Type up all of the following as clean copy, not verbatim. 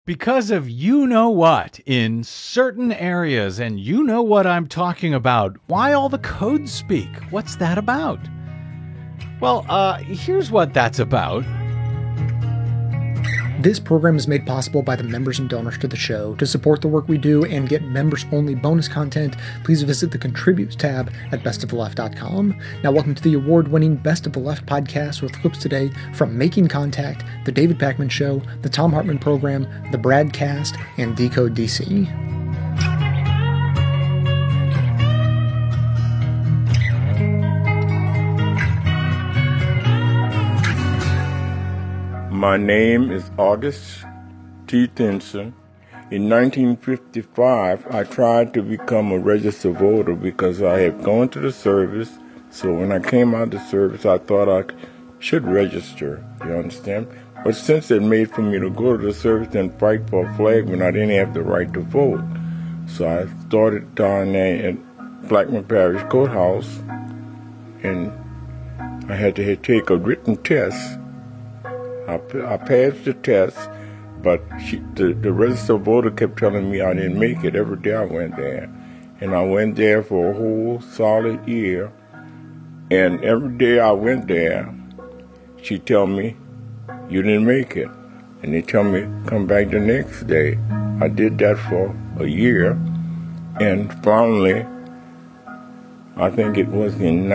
Because of you know what in certain areas, and you know what I'm talking about. Why all the codes speak? What's that about? Well, here's what that's about. This program is made possible by the members and donors to the show. To support the work we do and get members-only bonus content, please visit the Contribute tab at bestoftheleft.com. Now, welcome to the award-winning Best of the Left podcast with clips today from Making Contact, The David Pakman Show, The Thom Hartmann Program, The Bradcast, and Decode DC. My name is August T. Thinson. In 1955, I tried to become a registered voter because I had gone to the service. So when I came out of the service, I thought I should register, you understand? But since it made for me to go to the service and fight for a flag when I didn't have the right to vote. So I started down there at Blackman Parish Courthouse, and I had to take a written test. I passed the test, but the registered voter kept telling me I didn't make it every day I went there. And I went there for a whole solid year. And every day I went there, she'd tell me, you didn't make it. And they tell me, come back the next day. I did that for a year. And finally, I think it was in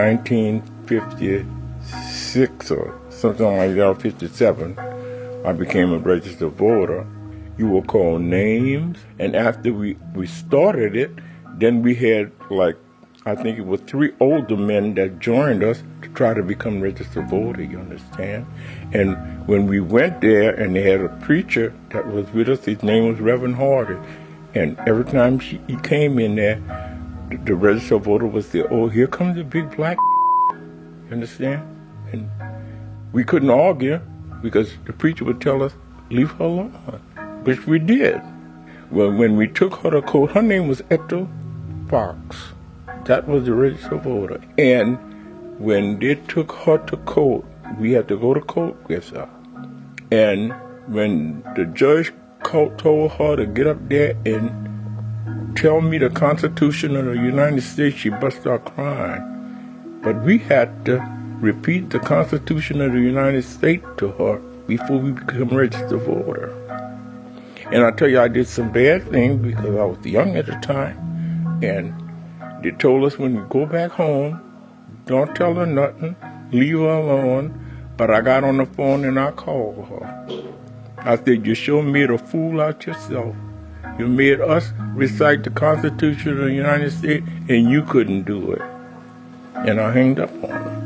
1956 or something like that, 57, I became a registered voter. You will call names, and after we started it, then we had I think it was 3 older men that joined us to try to become registered voter, you understand? And when we went there, and they had a preacher that was with us, his name was Reverend Hardy, and every time he came in there, the registered voter would say, oh, here comes the big black, you understand? And we couldn't argue because the preacher would tell us, leave her alone, which we did. Well, when we took her to court, her name was Ethel Fox. That was the registered voter. And when they took her to court, we had to go to court with her. And when the judge told her to get up there and tell me the Constitution of the United States, she busted out crying. But we had to repeat the Constitution of the United States to her before we become registered voter. And I tell you, I did some bad things because I was young at the time. And they told us when we go back home, don't tell her nothing, leave her alone. But I got on the phone and I called her. I said, you sure made a fool out yourself. You made us recite the Constitution of the United States and you couldn't do it. And I hanged up on her.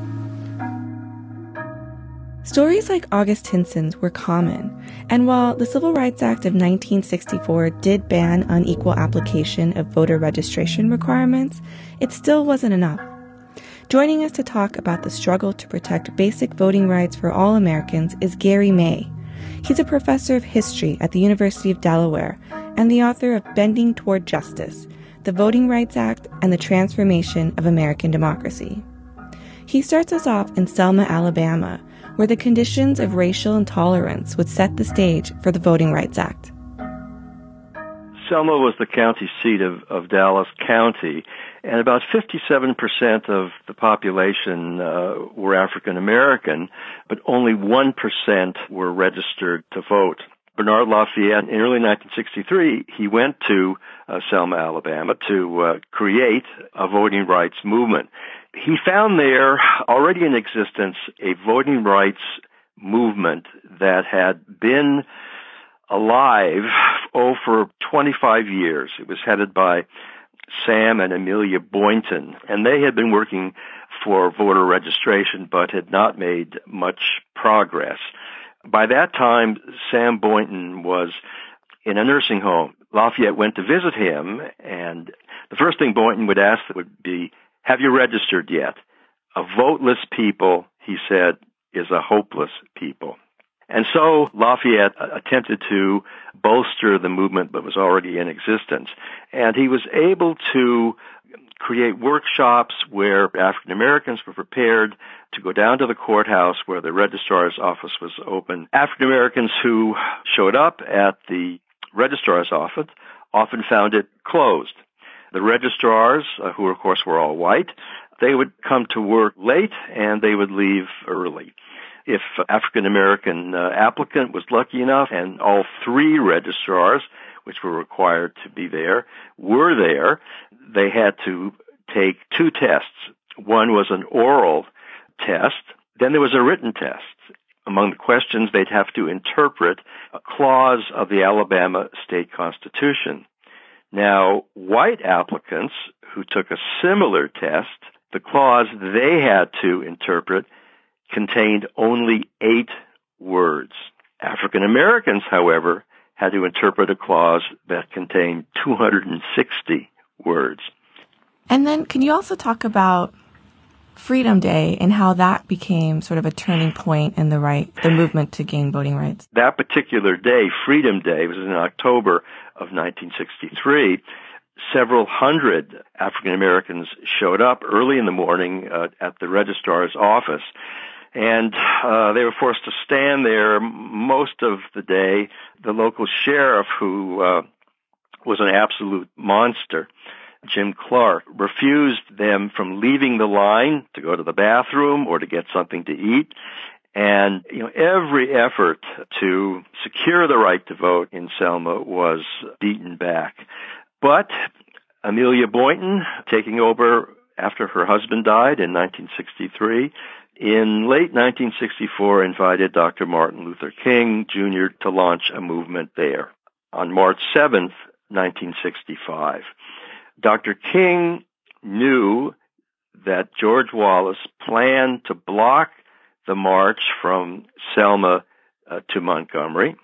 Stories like August Tinson's were common, and while the Civil Rights Act of 1964 did ban unequal application of voter registration requirements, it still wasn't enough. Joining us to talk about the struggle to protect basic voting rights for all Americans is Gary May. He's a professor of history at the University of Delaware and the author of Bending Toward Justice, the Voting Rights Act and the Transformation of American Democracy. He starts us off in Selma, Alabama, where the conditions of racial intolerance would set the stage for the Voting Rights Act. Selma was the county seat of Dallas County, and about 57% of the population were African American, but only 1% were registered to vote. Bernard Lafayette, in early 1963, he went to Selma, Alabama, to create a voting rights movement. He found there, already in existence, a voting rights movement that had been alive, for 25 years. It was headed by Sam and Amelia Boynton, and they had been working for voter registration but had not made much progress. By that time, Sam Boynton was in a nursing home. Lafayette went to visit him, and the first thing Boynton would ask would be, have you registered yet? A voteless people, he said, is a hopeless people. And so Lafayette attempted to bolster the movement that was already in existence. And he was able to create workshops where African Americans were prepared to go down to the courthouse where the registrar's office was open. African Americans who showed up at the registrar's office often found it closed. The registrars, who of course were all white, they would come to work late and they would leave early. If African-American applicant was lucky enough, and all three registrars, which were required to be there, were there, they had to take two tests. One was an oral test. Then there was a written test. Among the questions, they'd have to interpret a clause of the Alabama state constitution. Now, white applicants who took a similar test, the clause they had to interpret contained only 8 words. African Americans, however, had to interpret a clause that contained 260 words. And then can you also talk about Freedom Day and how that became sort of a turning point in the movement to gain voting rights? That particular day, Freedom Day, was in October of 1963. Several hundred African Americans showed up early in the morning at the registrar's office, and they were forced to stand there most of the day. The local sheriff, who was an absolute monster, Jim Clark, refused them from leaving the line to go to the bathroom or to get something to eat. And, every effort to secure the right to vote in Selma was beaten back. But Amelia Boynton, taking over after her husband died in 1963, in late 1964 invited Dr. Martin Luther King, Jr. to launch a movement there. On March 7th, 1965, Dr. King knew that George Wallace planned to block the march from Selma to Montgomery,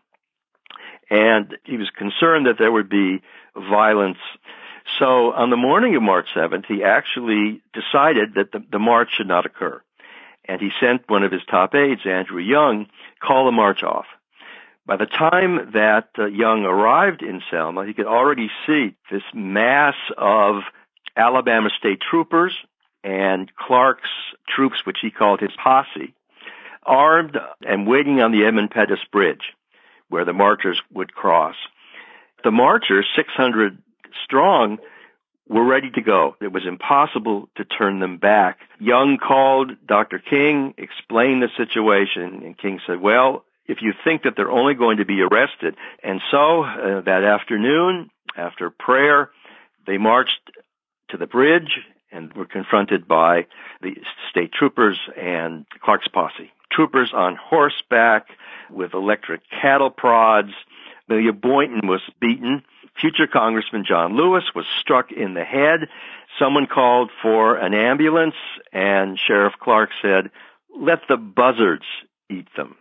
and he was concerned that there would be violence. So on the morning of March 7th, he actually decided that the march should not occur. And he sent one of his top aides, Andrew Young, call the march off. By the time that Young arrived in Selma, he could already see this mass of Alabama state troopers and Clark's troops, which he called his posse, armed and waiting on the Edmund Pettus Bridge, where the marchers would cross. The marchers, 600 strong, were ready to go. It was impossible to turn them back. Young called Dr. King, explained the situation, and King said, well, if you think that they're only going to be arrested. And so that afternoon, after prayer, they marched to the bridge and were confronted by the state troopers and Clark's posse. Troopers on horseback with electric cattle prods. Amelia Boynton was beaten. Future Congressman John Lewis was struck in the head. Someone called for an ambulance, and Sheriff Clark said, let the buzzards eat them.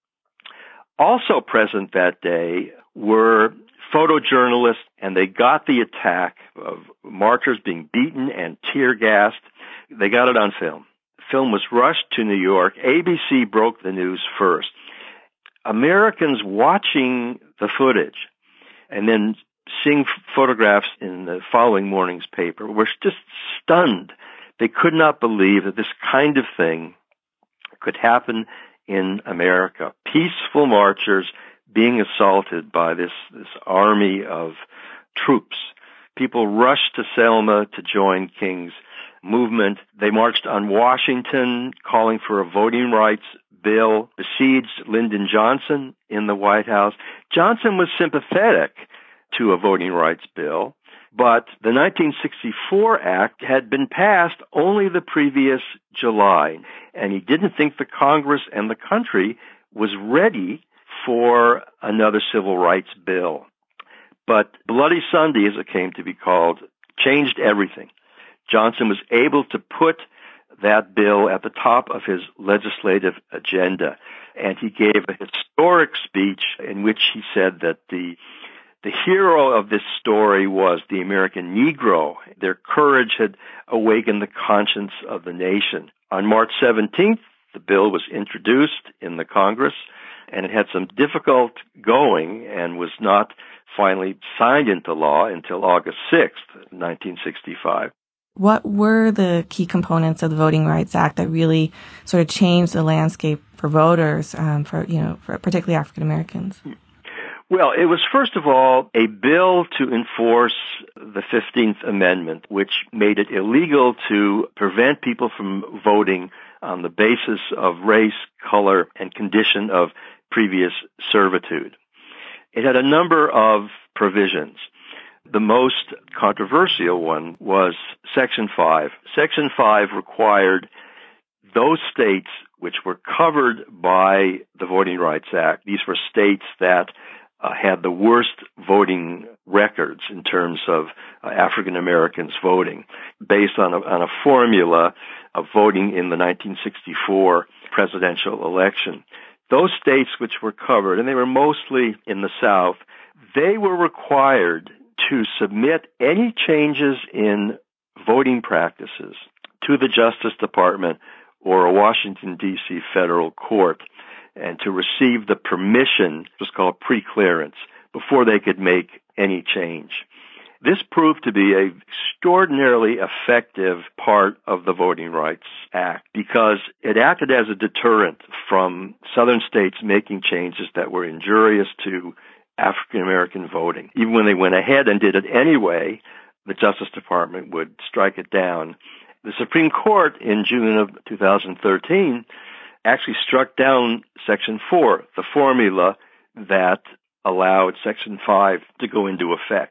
Also present that day were photojournalists, and they got the attack of marchers being beaten and tear-gassed. They got it on film. The film was rushed to New York. ABC broke the news first. Americans watching the footage and then seeing photographs in the following morning's paper were just stunned. They could not believe that this kind of thing could happen in America. Peaceful marchers being assaulted by this army of troops. People rushed to Selma to join King's movement. They marched on Washington, calling for a voting rights bill, besieged Lyndon Johnson in the White House. Johnson was sympathetic to a voting rights bill, but the 1964 Act had been passed only the previous July, and he didn't think the Congress and the country was ready for another civil rights bill. But Bloody Sunday, as it came to be called, changed everything. Johnson was able to put that bill at the top of his legislative agenda, and he gave a historic speech in which he said that the hero of this story was the American Negro. Their courage had awakened the conscience of the nation. On March 17th, the bill was introduced in the Congress, and it had some difficult going and was not finally signed into law until August 6th, 1965. What were the key components of the Voting Rights Act that really sort of changed the landscape for voters, for particularly African Americans? Well, it was first of all a bill to enforce the 15th Amendment, which made it illegal to prevent people from voting on the basis of race, color, and condition of previous servitude. It had a number of provisions. The most controversial one was Section 5. Section 5 required those states which were covered by the Voting Rights Act. These were states that had the worst voting records in terms of African Americans voting, based on a formula of voting in the 1964 presidential election. Those states which were covered, and they were mostly in the South, they were required to submit any changes in voting practices to the Justice Department or a Washington, D.C. federal court, and to receive the permission, it was called pre-clearance, before they could make any change. This proved to be an extraordinarily effective part of the Voting Rights Act because it acted as a deterrent from southern states making changes that were injurious to African American voting. Even when they went ahead and did it anyway, the Justice Department would strike it down. The Supreme Court in June of 2013 actually struck down Section 4, the formula that allowed Section 5 to go into effect.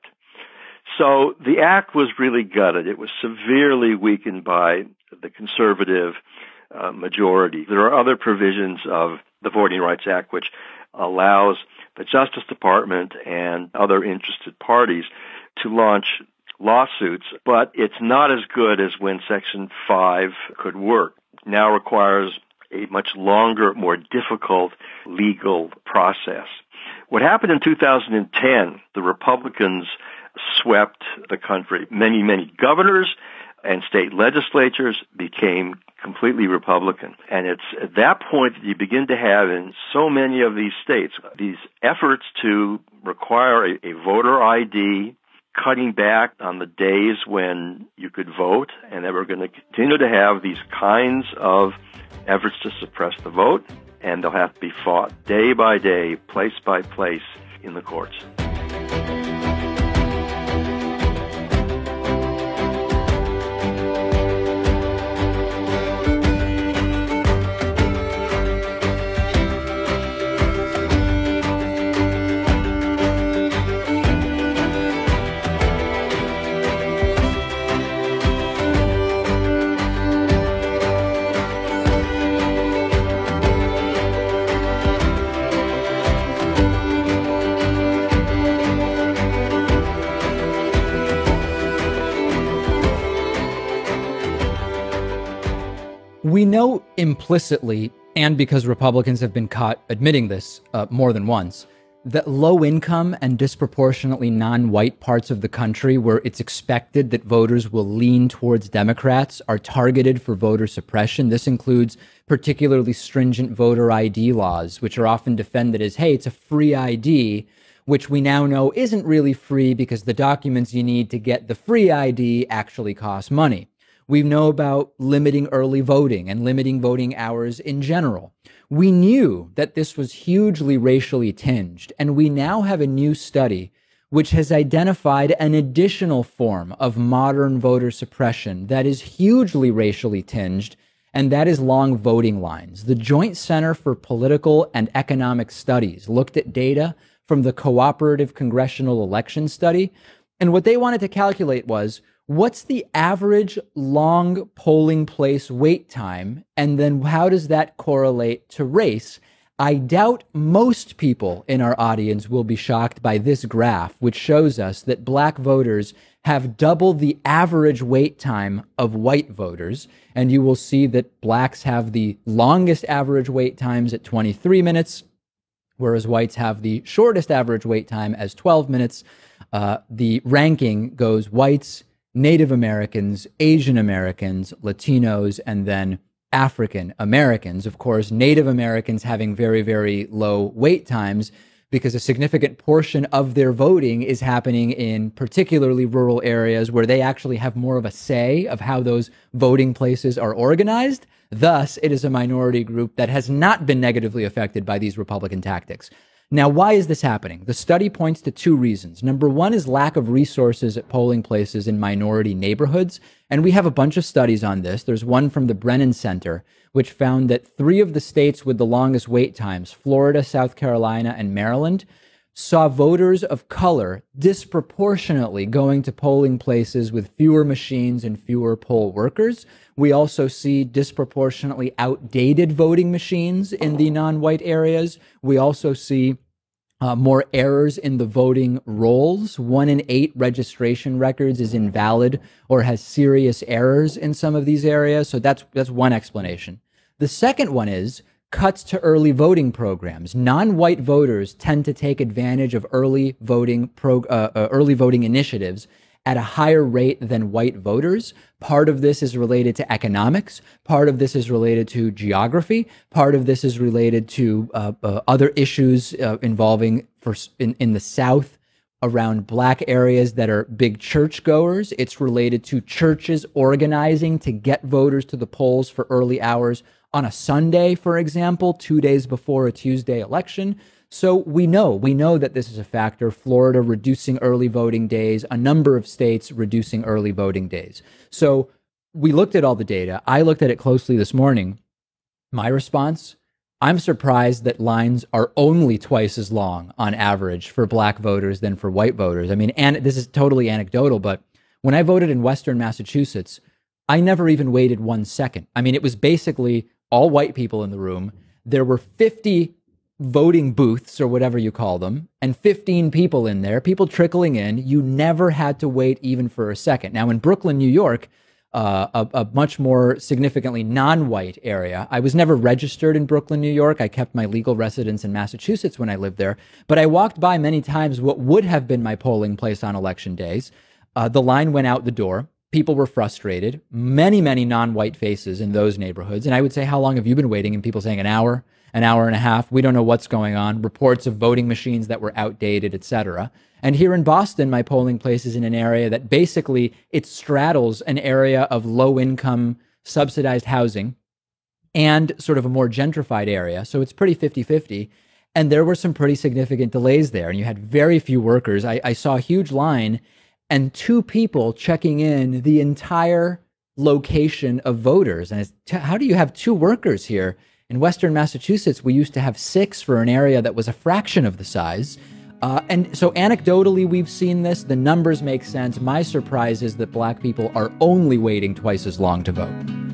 So the act was really gutted. It was severely weakened by the conservative majority. There are other provisions of the Voting Rights Act which allows the Justice Department and other interested parties to launch lawsuits, but it's not as good as when Section 5 could work. It now requires a much longer, more difficult legal process. What happened in 2010, the Republicans swept the country. Many governors and state legislatures became completely Republican. And it's at that point that you begin to have in so many of these states these efforts to require a voter ID, cutting back on the days when you could vote, and that we're going to continue to have these kinds of efforts to suppress the vote, and they'll have to be fought day by day, place by place in the courts. We know implicitly, and because Republicans have been caught admitting this more than once, that low-income and disproportionately non-white parts of the country where it's expected that voters will lean towards Democrats are targeted for voter suppression. This includes particularly stringent voter ID laws, which are often defended as, hey, it's a free ID, which we now know isn't really free because the documents you need to get the free ID actually cost money. We know about limiting early voting and limiting voting hours in general. We knew that this was hugely racially tinged, and we now have a new study which has identified an additional form of modern voter suppression that is hugely racially tinged, and that is long voting lines. The Joint Center for Political and Economic Studies looked at data from the Cooperative Congressional Election Study, and what they wanted to calculate was, what's the average long polling place wait time? And then how does that correlate to race? I doubt most people in our audience will be shocked by this graph, which shows us that black voters have double the average wait time of white voters. And you will see that blacks have the longest average wait times at 23 minutes, whereas whites have the shortest average wait time as 12 minutes. The ranking goes whites, Native Americans, Asian Americans, Latinos, and then African Americans. Of course, Native Americans having very, very low wait times because a significant portion of their voting is happening in particularly rural areas where they actually have more of a say of how those voting places are organized. Thus, it is a minority group that has not been negatively affected by these Republican tactics. Now, why is this happening? The study points to two reasons. Number one is lack of resources at polling places in minority neighborhoods. And we have a bunch of studies on this. There's one from the Brennan Center, which found that 3 of the states with the longest wait times, Florida, South Carolina, and Maryland, saw voters of color disproportionately going to polling places with fewer machines and fewer poll workers. We also see disproportionately outdated voting machines in the non-white areas. We also see more errors in the voting rolls. 1 in 8 registration records is invalid or has serious errors in some of these areas. So that's one explanation. The second one is cuts to early voting programs. Non-white voters tend to take advantage of early voting initiatives at a higher rate than white voters. Part of this is related to economics. Part of this is related to geography. Part of this is related to other issues involving in the South around black areas that are big churchgoers. It's related to churches organizing to get voters to the polls for early hours on a Sunday, for example, 2 days before a Tuesday election. So we know that this is a factor. Florida reducing early voting days, a number of states reducing early voting days. So we looked at all the data. I looked at it closely this morning. My response, I'm surprised that lines are only twice as long on average for black voters than for white voters. I mean, and this is totally anecdotal, but when I voted in Western Massachusetts, I never even waited 1 second. I mean, it was basically all white people in the room. There were 50 voting booths or whatever you call them, and 15 people in there, people trickling in. You never had to wait even for a second. Now, in Brooklyn, New York, a much more significantly non-white area. I was never registered in Brooklyn, New York. I kept my legal residence in Massachusetts when I lived there, but I walked by many times what would have been my polling place on election days. The line went out the door. People were frustrated, many non-white faces in those neighborhoods. And I would say, how long have you been waiting? And people saying an hour and a half. We don't know what's going on. Reports of voting machines that were outdated, etc. And here in Boston, my polling place is in an area that basically it straddles an area of low income subsidized housing and sort of a more gentrified area. So it's pretty 50-50. And there were some pretty significant delays there. And you had very few workers. I saw a huge line and 2 people checking in the entire location of voters. And how do you have 2 workers here? In Western Massachusetts, we used to have 6 for an area that was a fraction of the size. And so anecdotally, we've seen this. The numbers make sense. My surprise is that black people are only waiting twice as long to vote.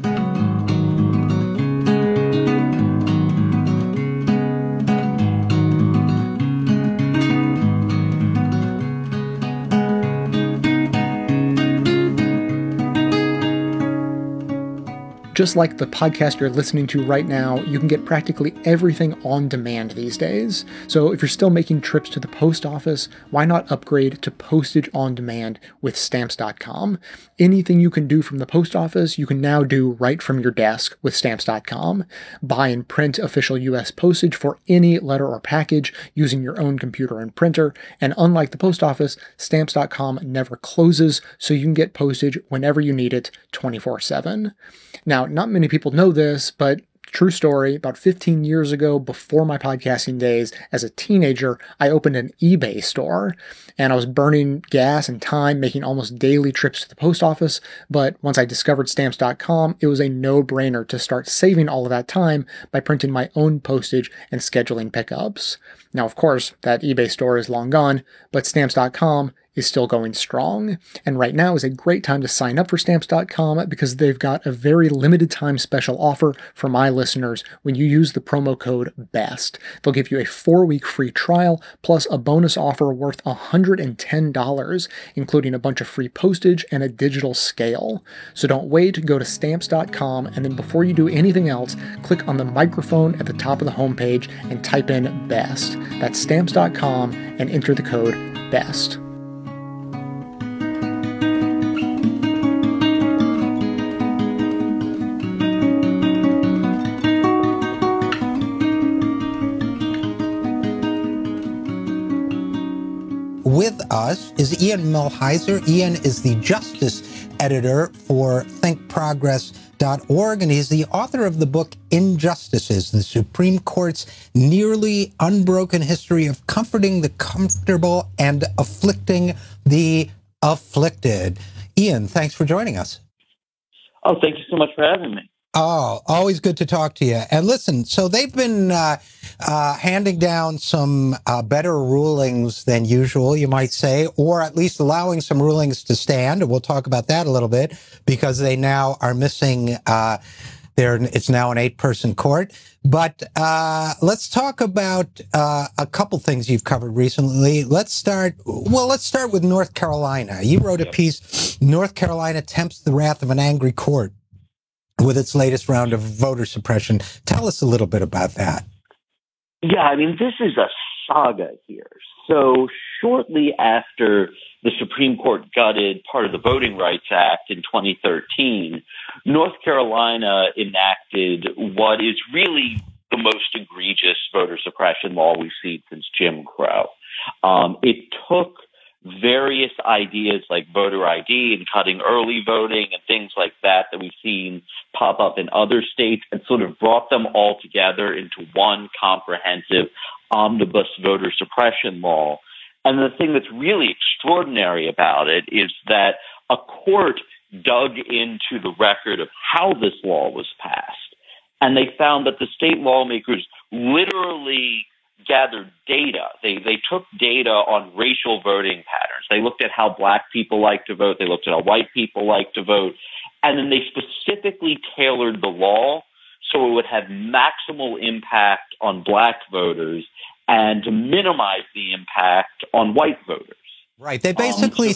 Just like the podcast you're listening to right now, you can get practically everything on demand these days. So if you're still making trips to the post office, why not upgrade to postage on demand with Stamps.com? Anything you can do from the post office, you can now do right from your desk with Stamps.com. Buy and print official U.S. postage for any letter or package using your own computer and printer. And unlike the post office, Stamps.com never closes, so you can get postage whenever you need it 24/7. Now, not many people know this, but true story, about 15 years ago, before my podcasting days, as a teenager, I opened an eBay store, and I was burning gas and time making almost daily trips to the post office. But once I discovered Stamps.com, it was a no-brainer to start saving all of that time by printing my own postage and scheduling pickups. Now, of course, that eBay store is long gone, but Stamps.com is still going strong. And right now is a great time to sign up for Stamps.com because they've got a very limited time special offer for my listeners when you use the promo code BEST. They'll give you a 4-week free trial plus a bonus offer worth $110, including a bunch of free postage and a digital scale. So don't wait, go to Stamps.com, and then before you do anything else, click on the microphone at the top of the homepage and type in BEST. That's Stamps.com and enter the code BEST. With us is Ian Millhiser. Ian is the justice editor for thinkprogress.com. bestofleft.org, and he's the author of the book Injustices, the Supreme Court's nearly unbroken history of comforting the comfortable and afflicting the afflicted. Ian, thanks for joining us. Oh, thank you so much for having me. Oh, always good to talk to you. And listen, so they've been handing down some better rulings than usual, you might say, or at least allowing some rulings to stand. And we'll talk about that a little bit because they now are missing. It's now an 8-person court. But let's talk about a couple things you've covered recently. Let's start with North Carolina. You wrote a piece, North Carolina Tempts the Wrath of an Angry Court with its latest round of voter suppression. Tell us a little bit about that. Yeah, I mean, this is a saga here. So shortly after the Supreme Court gutted part of the Voting Rights Act in 2013, North Carolina enacted what is really the most egregious voter suppression law we've seen since Jim Crow. It took various ideas like voter ID and cutting early voting and things like that we've seen pop up in other states and sort of brought them all together into one comprehensive omnibus voter suppression law. And the thing that's really extraordinary about it is that a court dug into the record of how this law was passed, and they found that the state lawmakers literally gathered data. They took data on racial voting patterns. They looked at how black people like to vote. They looked at how white people like to vote. And then they specifically tailored the law so it would have maximal impact on black voters and to minimize the impact on white votes. Right. They basically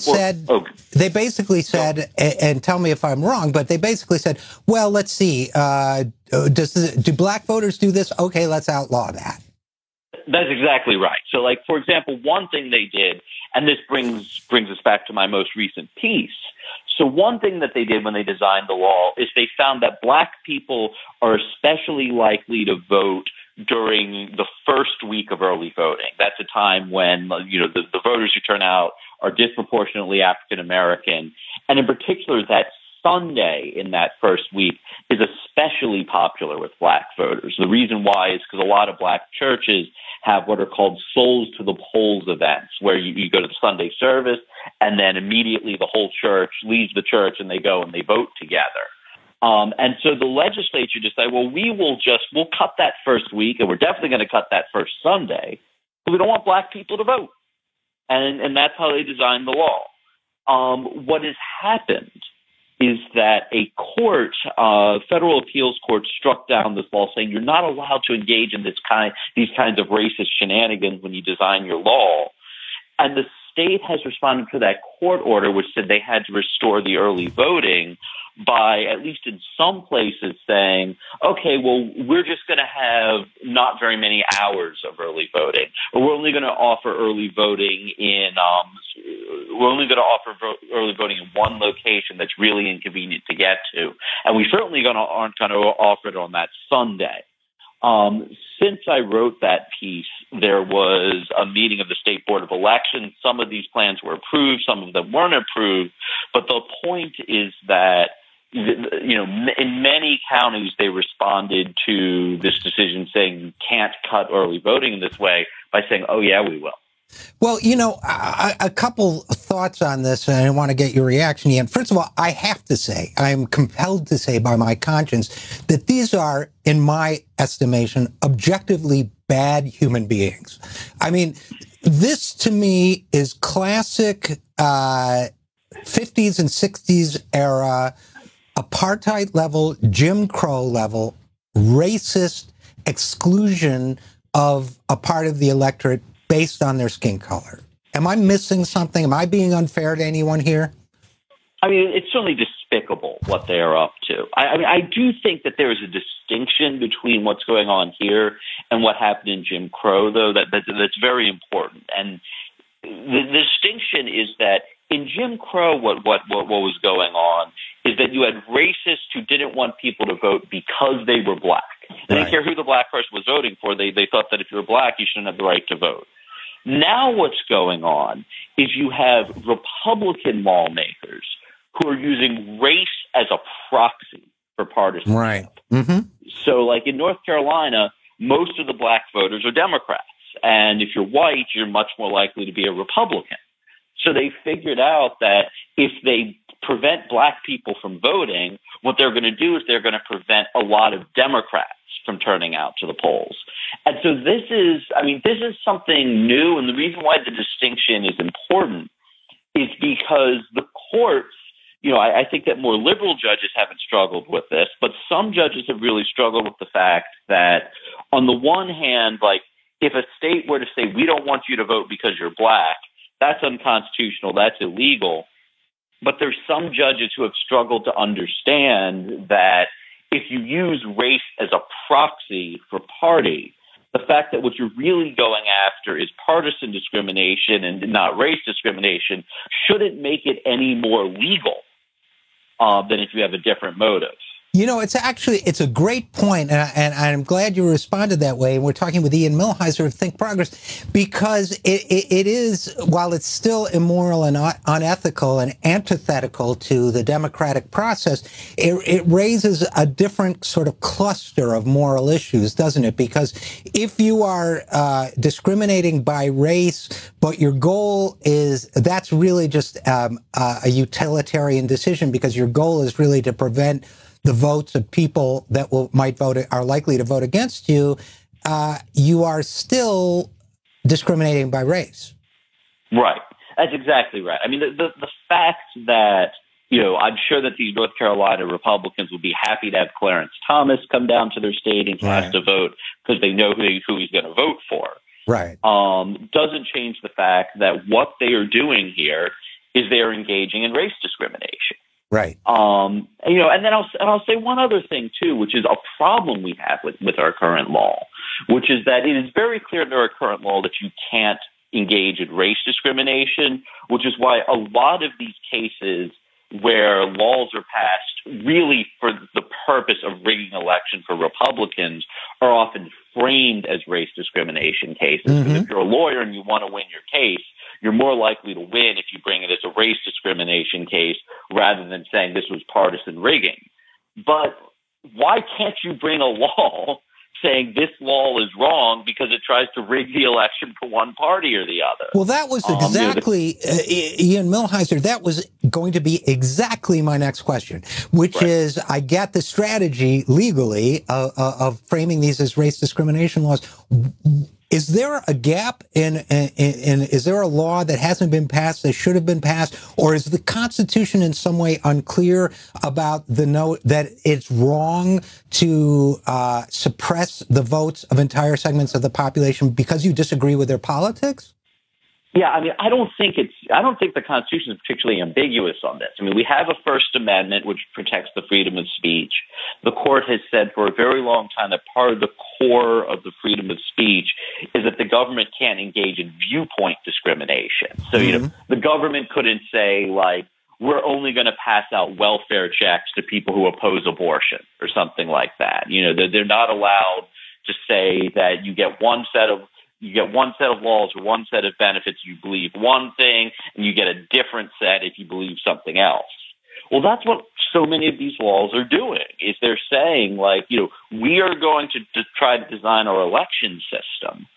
said, and tell me if I'm wrong, but they basically said, well, let's see, do black voters do this? Okay, let's outlaw that. That's exactly right. So, like, for example, one thing they did, and this brings us back to my most recent piece. So one thing that they did when they designed the law is they found that black people are especially likely to vote during the first week of early voting. That's a time when, the voters who turn out are disproportionately African American. And in particular, that Sunday in that first week is especially popular with black voters. The reason why is because a lot of black churches have what are called Souls to the Polls events, where you go to the Sunday service and then immediately the whole church leaves the church and they go and they vote together. And so the legislature decided, well, we'll cut that first week, and we're definitely going to cut that first Sunday, because we don't want black people to vote. And that's how they designed the law. What has happened is that a court, federal appeals court, struck down this law saying you're not allowed to engage in these kinds of racist shenanigans when you design your law. And the state has responded to that court order, which said they had to restore the early voting by, at least in some places, saying, okay, well, we're just going to have not very many hours of early voting, or we're only going to offer early voting in one location that's really inconvenient to get to, and we certainly aren't going to offer it on that Sunday. Since I wrote that piece, there was a meeting of the State Board of Elections. Some of these plans were approved, some of them weren't approved, but the point is that in many counties, they responded to this decision saying you can't cut early voting in this way by saying, oh, yeah, we will. Well, a couple thoughts on this, and I want to get your reaction, Ian. First of all, I have to say, I'm compelled to say by my conscience that these are, in my estimation, objectively bad human beings. I mean, this to me is classic 50s and 60s era apartheid level, Jim Crow level, racist exclusion of a part of the electorate based on their skin color. Am I missing something? Am I being unfair to anyone here? I mean, it's certainly despicable what they are up to. I do think that there is a distinction between what's going on here and what happened in Jim Crow, though, that's very important. And the distinction is that in Jim Crow, what was going on is that you had racists who didn't want people to vote because they were black. They didn't care who the black person was voting for. They thought that if you were black, you shouldn't have the right to vote. Now what's going on is you have Republican lawmakers who are using race as a proxy for partisanship. Right. Mm-hmm. So, like in North Carolina, most of the black voters are Democrats. And if you're white, you're much more likely to be a Republican. So they figured out that if they prevent black people from voting, what they're going to do is they're going to prevent a lot of Democrats from turning out to the polls. And so this is something new. And the reason why the distinction is important is because the courts, I think that more liberal judges haven't struggled with this, but some judges have really struggled with the fact that on the one hand, like if a state were to say, we don't want you to vote because you're black, that's unconstitutional, that's illegal. But there's some judges who have struggled to understand that if you use race as a proxy for party, the fact that what you're really going after is partisan discrimination and not race discrimination shouldn't make it any more legal than if you have a different motive. It's a great point, and I'm glad you responded that way. And we're talking with Ian Millhiser of Think Progress, because it is, while it's still immoral and unethical and antithetical to the democratic process, it raises a different sort of cluster of moral issues, doesn't it? Because if you are discriminating by race, but your goal is, that's really just a utilitarian decision, because your goal is really to prevent the votes of people that are likely to vote against you, you are still discriminating by race. Right. That's exactly right. I mean, the fact that, I'm sure that these North Carolina Republicans would be happy to have Clarence Thomas come down to their state and cast a vote because they know who he's going to vote for. Right. Doesn't change the fact that what they are doing here is they're engaging in race discrimination. Right. And then I'll say one other thing too, which is a problem we have with our current law, which is that it is very clear under our current law that you can't engage in race discrimination, which is why a lot of these cases where laws are passed really for the purpose of rigging election for Republicans are often framed as race discrimination cases. Mm-hmm. Because if you're a lawyer and you want to win your case, you're more likely to win if you bring it as a race discrimination case rather than saying this was partisan rigging. But why can't you bring a law saying this law is wrong because it tries to rig the election for one party or the other? Well, that was exactly, Ian Millhiser, that was going to be exactly my next question, which is, I get the strategy legally of framing these as race discrimination laws. Is there a gap is there a law that hasn't been passed that should have been passed, or is the Constitution in some way unclear about the note that it's wrong to suppress the votes of entire segments of the population because you disagree with their politics? Yeah, I mean, I don't think the Constitution is particularly ambiguous on this. I mean, we have a First Amendment which protects the freedom of speech. The court has said for a very long time that part of the core of the freedom of speech is that the government can't engage in viewpoint discrimination. So, the government couldn't say, like, we're only going to pass out welfare checks to people who oppose abortion or something like that. They're not allowed to say that you get one set of laws or one set of benefits, you believe one thing, and you get a different set if you believe something else. Well, that's what so many of these laws are doing, is they're saying, like, we are going to try to design our election system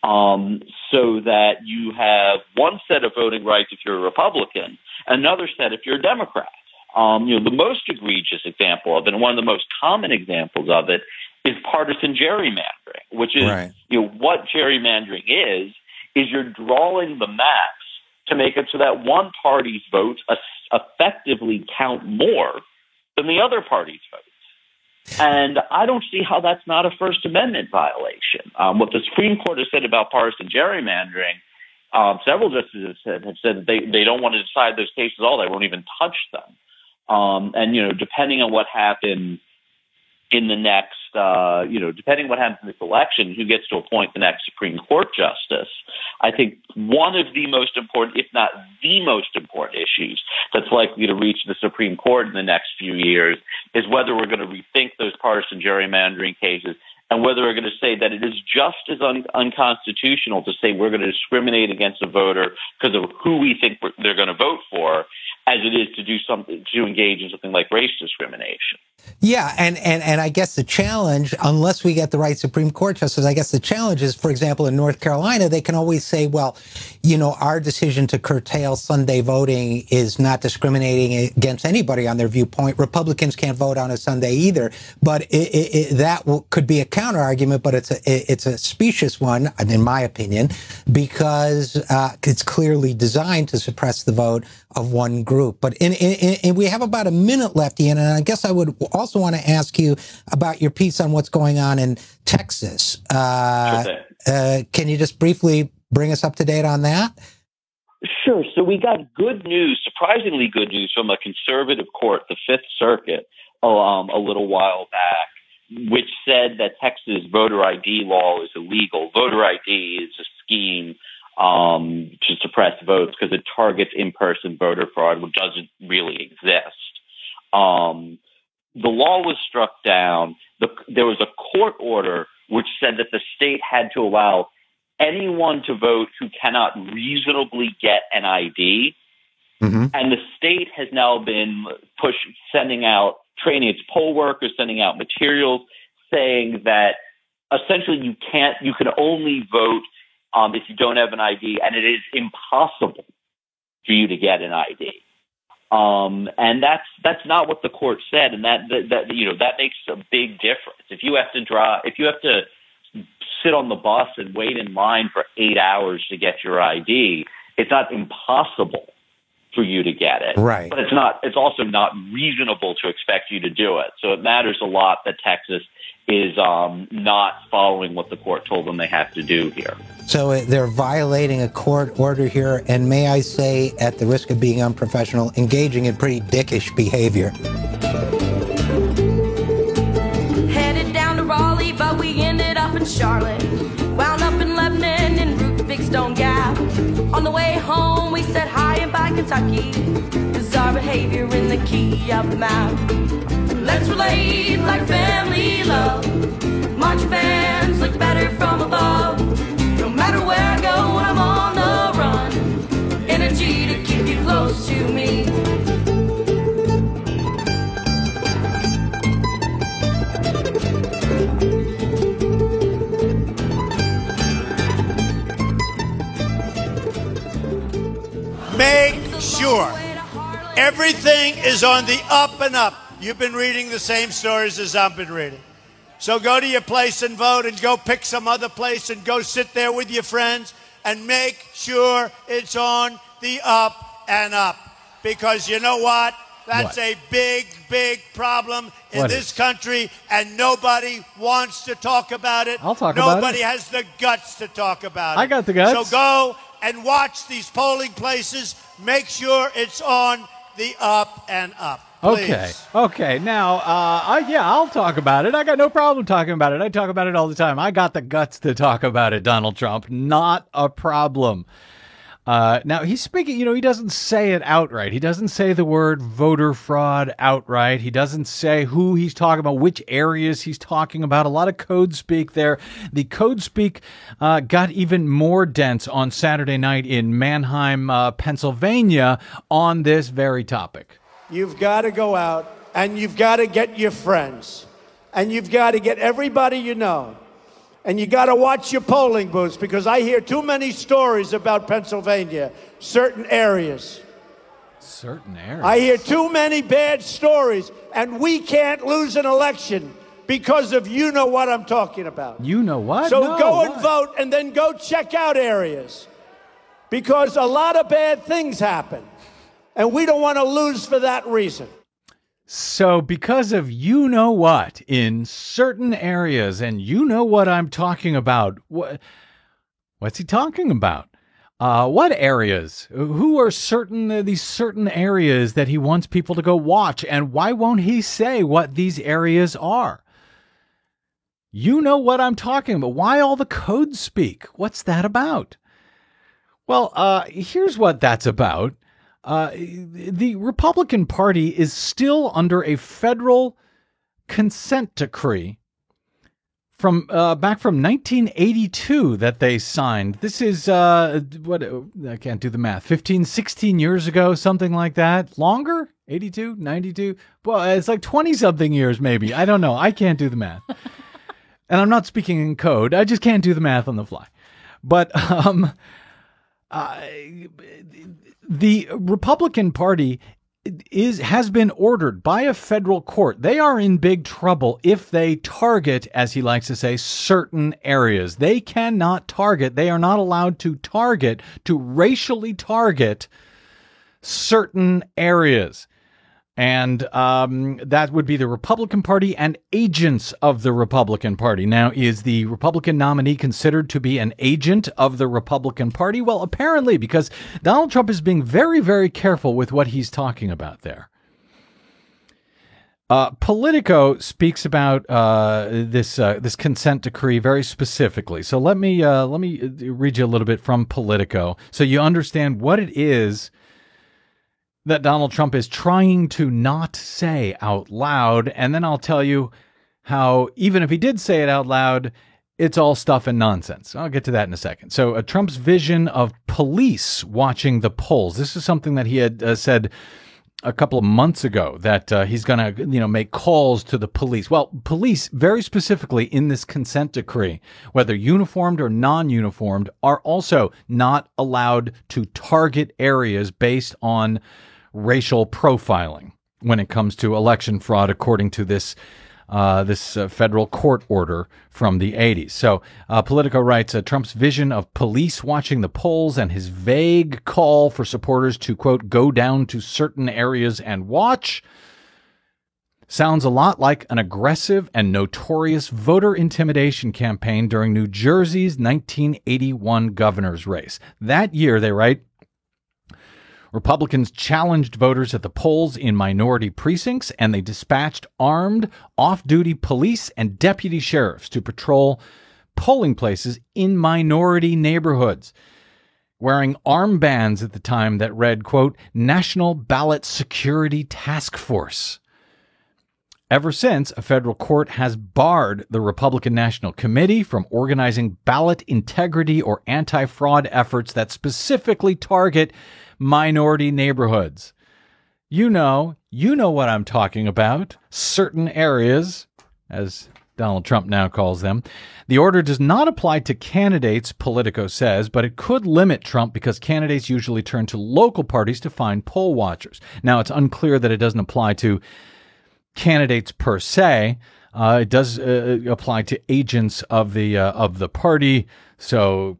so that you have one set of voting rights if you're a Republican, another set if you're a Democrat. The most egregious example of it, and one of the most common examples of it, is partisan gerrymandering, which is, what gerrymandering is you're drawing the maps to make it so that one party's votes effectively count more than the other party's votes. And I don't see how that's not a First Amendment violation. What the Supreme Court has said about partisan gerrymandering, several justices have said that they don't want to decide those cases at all. They won't even touch them. And, depending on what happens in the next, depending what happens in this election, who gets to appoint the next Supreme Court justice, I think one of the most important, if not the most important issues that's likely to reach the Supreme Court in the next few years is whether we're going to rethink those partisan gerrymandering cases and whether we're going to say that it is just as unconstitutional to say we're going to discriminate against a voter because of who we think they're going to vote for as it is to do something, to engage in something like race discrimination. Yeah, and I guess the challenge, unless we get the right Supreme Court justice, I guess the challenge is, for example, in North Carolina, they can always say, well, our decision to curtail Sunday voting is not discriminating against anybody on their viewpoint. Republicans can't vote on a Sunday either. But could be a counter argument, but it's a specious one, in my opinion, because it's clearly designed to suppress the vote of one group. But and we have about a minute left, Ian, and I guess I would also want to ask you about your piece on what's going on in Texas. Can you just briefly bring us up to date on that? Sure. So we got good news, surprisingly good news, from a conservative court, the Fifth Circuit, a little while back, which said that Texas voter ID law is illegal. Voter ID is a scheme to suppress votes because it targets in-person voter fraud, which doesn't really exist. The law was struck down. There was a court order which said that the state had to allow anyone to vote who cannot reasonably get an ID. Mm-hmm. And the state has now been training its poll workers, sending out materials saying that essentially you can only vote if you don't have an ID, and it is impossible for you to get an ID. And that's not what the court said, and that makes a big difference. If you have to sit on the bus and wait in line for 8 hours to get your ID, it's not impossible for you to get it. Right. But it's also not reasonable to expect you to do it. So it matters a lot that Texas is not following what the court told them they have to do here. So they're violating a court order here, and may I say, at the risk of being unprofessional, engaging in pretty dickish behavior. Headed down to Raleigh, but we ended up in Charlotte. Wound up in Lebanon and route to Big Stone Gap. On the way home, we said hi and bye Kentucky. Bizarre behavior in the key of the map. Let's relate like family love. Marching bands look better from above. No matter where I go, I'm on the run. Energy to keep you close to me. Make sure everything is on the up and up. You've been reading the same stories as I've been reading. So go to your place and vote, and go pick some other place and go sit there with your friends and make sure it's on the up and up. Because you know what? That's a big, big problem in this country, and nobody wants to talk about it. I'll talk about it. Nobody has the guts to talk about it. I got the guts. So go and watch these polling places. Make sure it's on the up and up. Please. Okay. Now, I'll talk about it. I got no problem talking about it. I talk about it all the time. I got the guts to talk about it, Donald Trump. Not a problem. Now, he's speaking, he doesn't say it outright. He doesn't say the word voter fraud outright. He doesn't say who he's talking about, which areas he's talking about. A lot of code speak there. The code speak got even more dense on Saturday night in Manheim, Pennsylvania, on this very topic. You've got to go out, and you've got to get your friends, and you've got to get everybody you know. And you got to watch your polling booths, because I hear too many stories about Pennsylvania, certain areas. Certain areas? I hear too many bad stories, and we can't lose an election because of you know what I'm talking about. You know what? So go and vote, and then go check out areas, because a lot of bad things happen, and we don't want to lose for that reason. So because of you know what in certain areas, and you know what I'm talking about, what's he talking about? What areas? Who are these certain areas that he wants people to go watch? And why won't he say what these areas are? You know what I'm talking about. Why all the code speak? What's that about? Well, here's what that's about. The Republican Party is still under a federal consent decree from back from 1982 that they signed. This is I can't do the math. 15, 16 years ago, something like that. Longer? 82, 92. Well, it's like 20 something years, maybe. I don't know. I can't do the math. And I'm not speaking in code. I just can't do the math on the fly. But the Republican Party has been ordered by a federal court. They are in big trouble if they target, as he likes to say, certain areas. They cannot target. They are not allowed to racially target certain areas. And that would be the Republican Party and agents of the Republican Party. Now, is the Republican nominee considered to be an agent of the Republican Party? Well, apparently, because Donald Trump is being very, very careful with what he's talking about there. Politico speaks about this consent decree very specifically. So let me read you a little bit from Politico so you understand what it is that Donald Trump is trying to not say out loud. And then I'll tell you how, even if he did say it out loud, it's all stuff and nonsense. I'll get to that in a second. So Trump's vision of police watching the polls. This is something that he had said a couple of months ago, that he's going to, make calls to the police. Well, police, very specifically in this consent decree, whether uniformed or non-uniformed, are also not allowed to target areas based on racial profiling when it comes to election fraud, according to this federal court order from the 80s. So Politico writes, Trump's vision of police watching the polls and his vague call for supporters to, quote, go down to certain areas and watch sounds a lot like an aggressive and notorious voter intimidation campaign during New Jersey's 1981 governor's race. That year, they write, Republicans challenged voters at the polls in minority precincts, and they dispatched armed, off-duty police and deputy sheriffs to patrol polling places in minority neighborhoods, wearing armbands at the time that read, quote, National Ballot Security Task Force. Ever since, a federal court has barred the Republican National Committee from organizing ballot integrity or anti-fraud efforts that specifically target minority neighborhoods. You know what I'm talking about. Certain areas, as Donald Trump now calls them. The order does not apply to candidates, Politico says, but it could limit Trump because candidates usually turn to local parties to find poll watchers. Now, it's unclear that it doesn't apply to candidates per se. It does apply to agents of the party. So,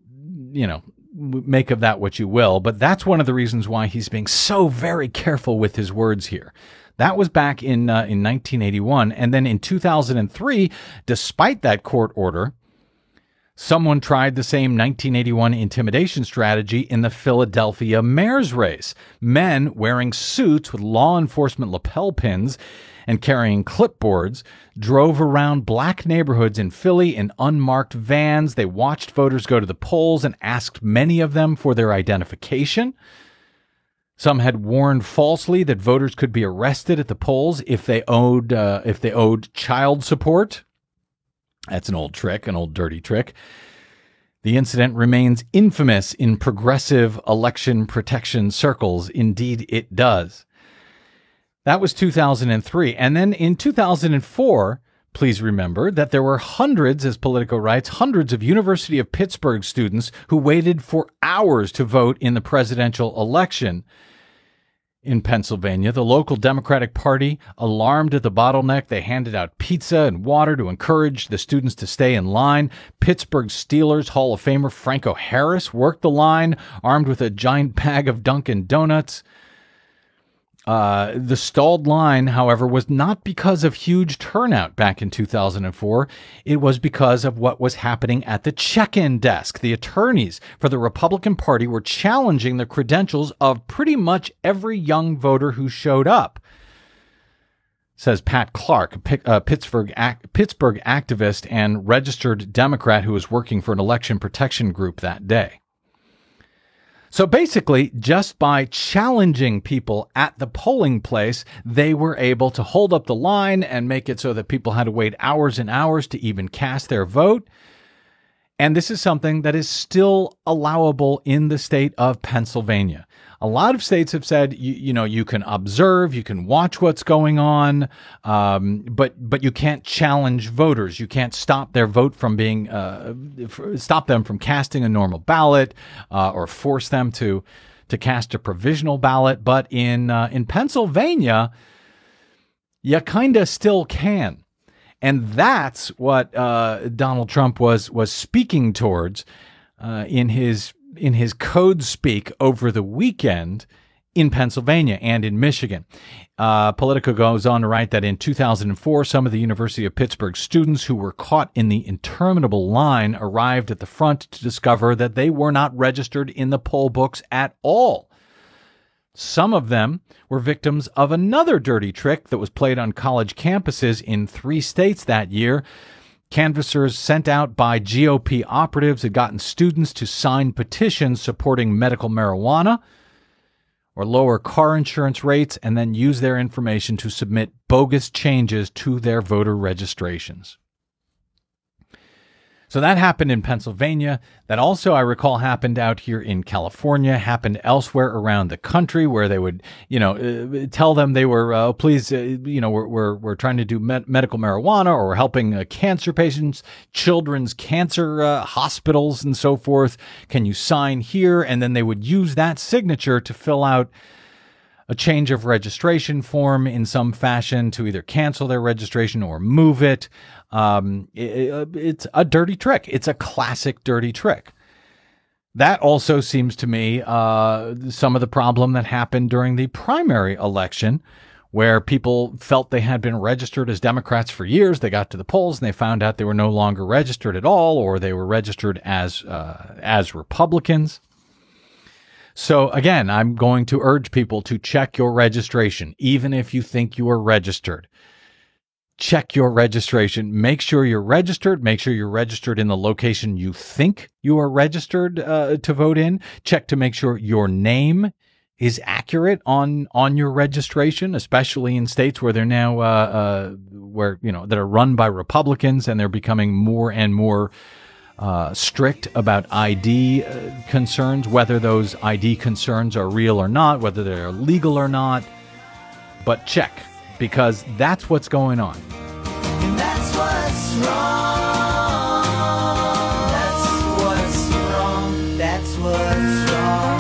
make of that what you will. But that's one of the reasons why he's being so very careful with his words here. That was back in 1981. And then in 2003, despite that court order, someone tried the same 1981 intimidation strategy in the Philadelphia mayor's race. Men wearing suits with law enforcement lapel pins and carrying clipboards drove around black neighborhoods in Philly in unmarked vans. They watched voters go to the polls and asked many of them for their identification. Some had warned falsely that voters could be arrested at the polls if they owed child support. That's an old trick, an old dirty trick. The incident remains infamous in progressive election protection circles. Indeed, it does. That was 2003. And then in 2004, please remember that there were hundreds, as Politico writes, hundreds of University of Pittsburgh students who waited for hours to vote in the presidential election in Pennsylvania. The local Democratic Party, alarmed at the bottleneck, they handed out pizza and water to encourage the students to stay in line. Pittsburgh Steelers Hall of Famer Franco Harris worked the line, armed with a giant bag of Dunkin' Donuts. The stalled line, however, was not because of huge turnout back in 2004. It was because of what was happening at the check-in desk. The attorneys for the Republican Party were challenging the credentials of pretty much every young voter who showed up, says Pat Clark, a Pittsburgh activist and registered Democrat who was working for an election protection group that day. So basically, just by challenging people at the polling place, they were able to hold up the line and make it so that people had to wait hours and hours to even cast their vote. And this is something that is still allowable in the state of Pennsylvania. A lot of states have said, you can observe, you can watch what's going on, but you can't challenge voters. You can't stop their vote from being, stop them from casting a normal ballot, or force them to cast a provisional ballot. But in Pennsylvania, you kind of still can. And that's what Donald Trump was speaking towards in his code speak over the weekend in Pennsylvania and in Michigan. Politico goes on to write that in 2004, some of the University of Pittsburgh students who were caught in the interminable line arrived at the front to discover that they were not registered in the poll books at all. Some of them were victims of another dirty trick that was played on college campuses in 3 states that year. Canvassers sent out by GOP operatives had gotten students to sign petitions supporting medical marijuana or lower car insurance rates, and then use their information to submit bogus changes to their voter registrations. So that happened in Pennsylvania. That also, I recall, happened out here in California, happened elsewhere around the country, where they would, tell them they were, please, we're trying to do medical marijuana, or we're helping cancer patients, children's cancer hospitals and so forth. Can you sign here? And then they would use that signature to fill out a change of registration form in some fashion to either cancel their registration or move it. It's a dirty trick. It's a classic dirty trick. That also seems to me some of the problem that happened during the primary election, where people felt they had been registered as Democrats for years. They got to the polls and they found out they were no longer registered at all, or they were registered as Republicans. So again, I'm going to urge people to check your registration, even if you think you are registered. Check your registration. Make sure you're registered. Make sure you're registered in the location you think you are registered to vote in. Check to make sure your name is accurate on your registration, especially in states where they're now that are run by Republicans, and they're becoming more and more strict about ID concerns, whether those ID concerns are real or not, whether they're legal or not. But check, because that's what's going on. And that's what's wrong. That's what's wrong. That's what's wrong.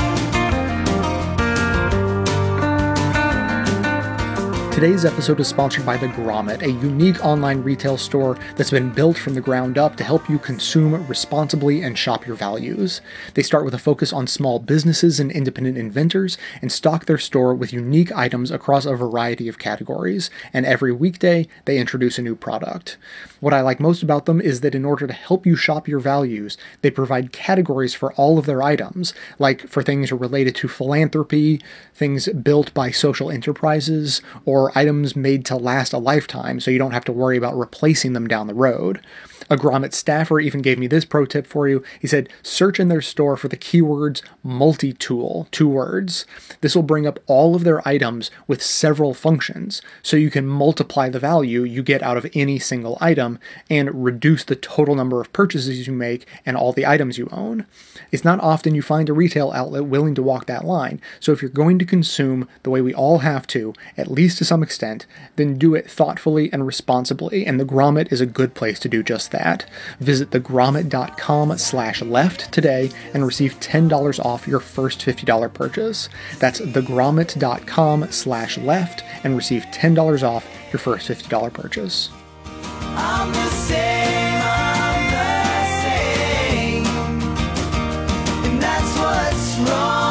Today's episode is sponsored by The Grommet, a unique online retail store that's been built from the ground up to help you consume responsibly and shop your values. They start with a focus on small businesses and independent inventors and stock their store with unique items across a variety of categories, and every weekday they introduce a new product. What I like most about them is that in order to help you shop your values, they provide categories for all of their items, like for things related to philanthropy, things built by social enterprises, or items made to last a lifetime so you don't have to worry about replacing them down the road. A Grommet staffer even gave me this pro tip for you. He said, search in their store for the keywords multi-tool, 2 words. This will bring up all of their items with several functions, so you can multiply the value you get out of any single item and reduce the total number of purchases you make and all the items you own. It's not often you find a retail outlet willing to walk that line, so if you're going to consume the way we all have to, at least to some extent, then do it thoughtfully and responsibly, and the Grommet is a good place to do just that. Visit thegrommet.com/left today and receive $10 off your first $50 purchase. That's thegrommet.com/left and receive $10 off your first $50 purchase. I'm the same, and that's what's wrong.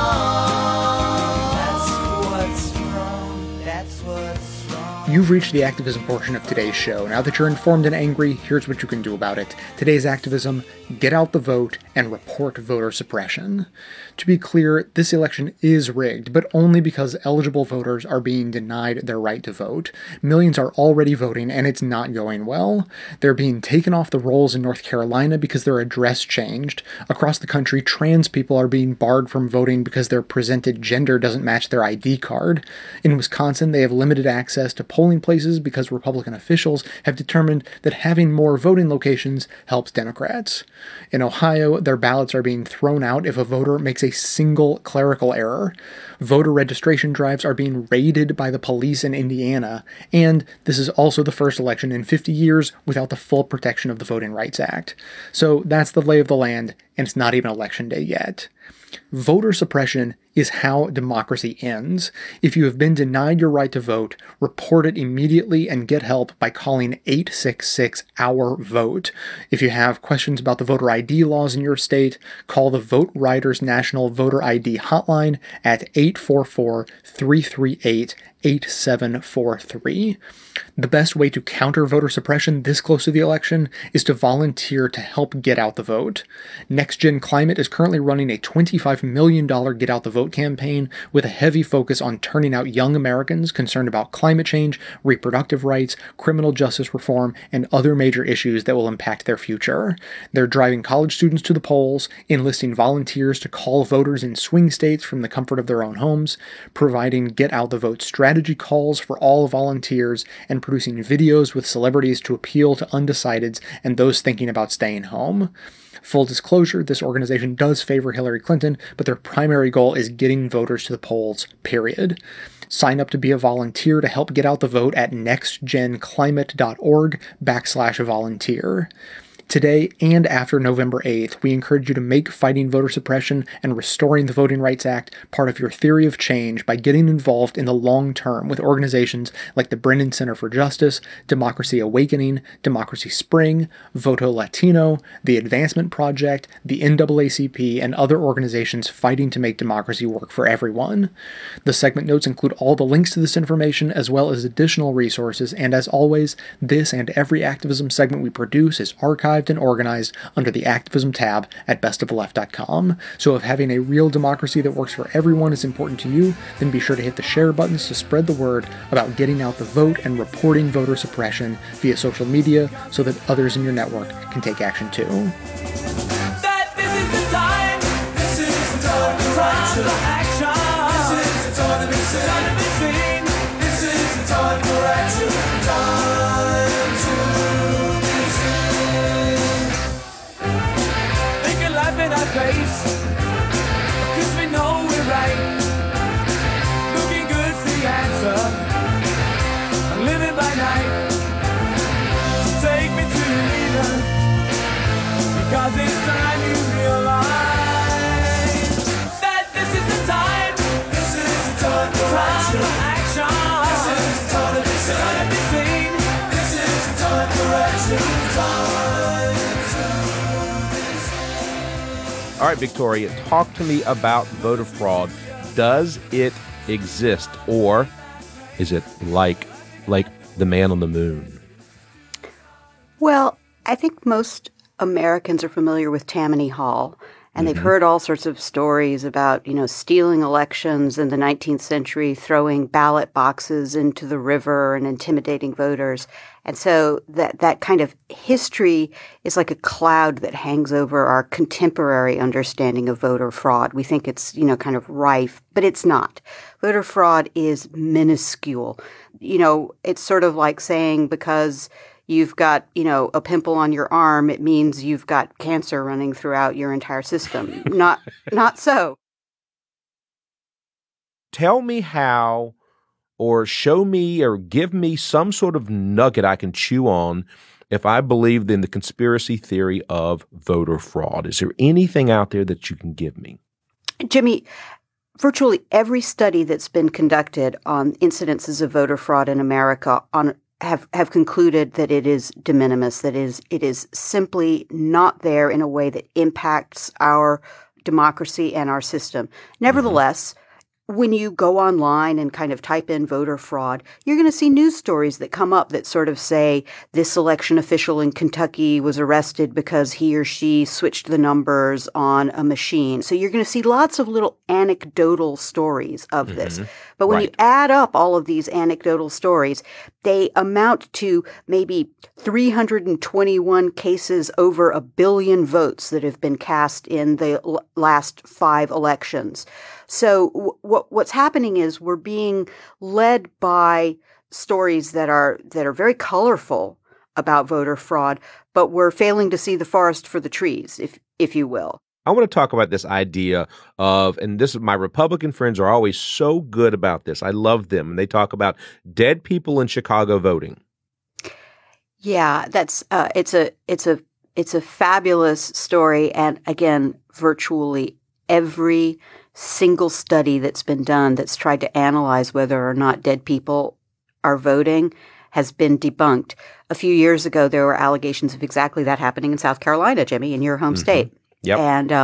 You've reached the activism portion of today's show. Now that you're informed and angry, here's what you can do about it. Today's activism: get out the vote and report voter suppression. To be clear, this election is rigged, but only because eligible voters are being denied their right to vote. Millions are already voting, and it's not going well. They're being taken off the rolls in North Carolina because their address changed. Across the country, trans people are being barred from voting because their presented gender doesn't match their ID card. In Wisconsin, they have limited access to polling places because Republican officials have determined that having more voting locations helps Democrats. In Ohio, their ballots are being thrown out if a voter makes a single clerical error. Voter registration drives are being raided by the police in Indiana, and this is also the first election in 50 years without the full protection of the Voting Rights Act. So that's the lay of the land, and it's not even election day yet. Voter suppression is how democracy ends. If you have been denied your right to vote, report it immediately and get help by calling 866-OUR-VOTE. If you have questions about the voter ID laws in your state, call the Vote Riders National Voter ID Hotline at 844-338-8743. The best way to counter voter suppression this close to the election is to volunteer to help get out the vote. Next Gen Climate is currently running a $25 million Get Out the Vote campaign with a heavy focus on turning out young Americans concerned about climate change, reproductive rights, criminal justice reform, and other major issues that will impact their future. They're driving college students to the polls, enlisting volunteers to call voters in swing states from the comfort of their own homes, providing Get Out the Vote strategy calls for all volunteers, and producing videos with celebrities to appeal to undecideds and those thinking about staying home. Full disclosure, this organization does favor Hillary Clinton, but their primary goal is getting voters to the polls, period. Sign up to be a volunteer to help get out the vote at nextgenclimate.org/volunteer. Today and after November 8th, we encourage you to make fighting voter suppression and restoring the Voting Rights Act part of your theory of change by getting involved in the long term with organizations like the Brennan Center for Justice, Democracy Awakening, Democracy Spring, Voto Latino, the Advancement Project, the NAACP, and other organizations fighting to make democracy work for everyone. The segment notes include all the links to this information as well as additional resources, and as always, this and every activism segment we produce is archived and organized under the Activism tab at bestoftheleft.com. So if having a real democracy that works for everyone is important to you, then be sure to hit the share buttons to spread the word about getting out the vote and reporting voter suppression via social media so that others in your network can take action too. That this is the time. This is the time for action. This is the time to be seen. This is the time for action. Time to be seen. They can laugh in our face, 'cause we know we're right. Looking good's the answer. I'm living by night. So take me to the leader, because it's time you realize that this is the time. This is the time for action. This is the time to be seen. This is the time for action. Time to be seen. All right, Victoria, talk to me about voter fraud. Does it exist, or is it like the man on the moon? Well, I think most Americans are familiar with Tammany Hall, and they've heard all sorts of stories about, stealing elections in the 19th century, throwing ballot boxes into the river and intimidating voters. And so that kind of history is like a cloud that hangs over our contemporary understanding of voter fraud. We think it's, kind of rife, but it's not. Voter fraud is minuscule. It's sort of like saying because you've got, a pimple on your arm, it means you've got cancer running throughout your entire system. Not so. Tell me how, or show me, or give me some sort of nugget I can chew on if I believe in the conspiracy theory of voter fraud. Is there anything out there that you can give me? Jimmy, virtually every study that's been conducted on incidences of voter fraud in America have concluded that it is de minimis, that it is simply not there in a way that impacts our democracy and our system. Nevertheless, when you go online and kind of type in voter fraud, you're going to see news stories that come up that sort of say this election official in Kentucky was arrested because he or she switched the numbers on a machine. So you're going to see lots of little anecdotal stories of this. But when you add up all of these anecdotal stories, they amount to maybe 321 cases over 1 billion votes that have been cast in the last 5 elections. So what's happening is we're being led by stories that are very colorful about voter fraud, but we're failing to see the forest for the trees, if you will. I want to talk about this idea of, and this is my Republican friends are always so good about this. I love them. And they talk about dead people in Chicago voting. Yeah, that's it's a fabulous story, and again, virtually every single study that's been done that's tried to analyze whether or not dead people are voting has been debunked. A few years ago, there were allegations of exactly that happening in South Carolina, Jimmy, in your home state. Yep.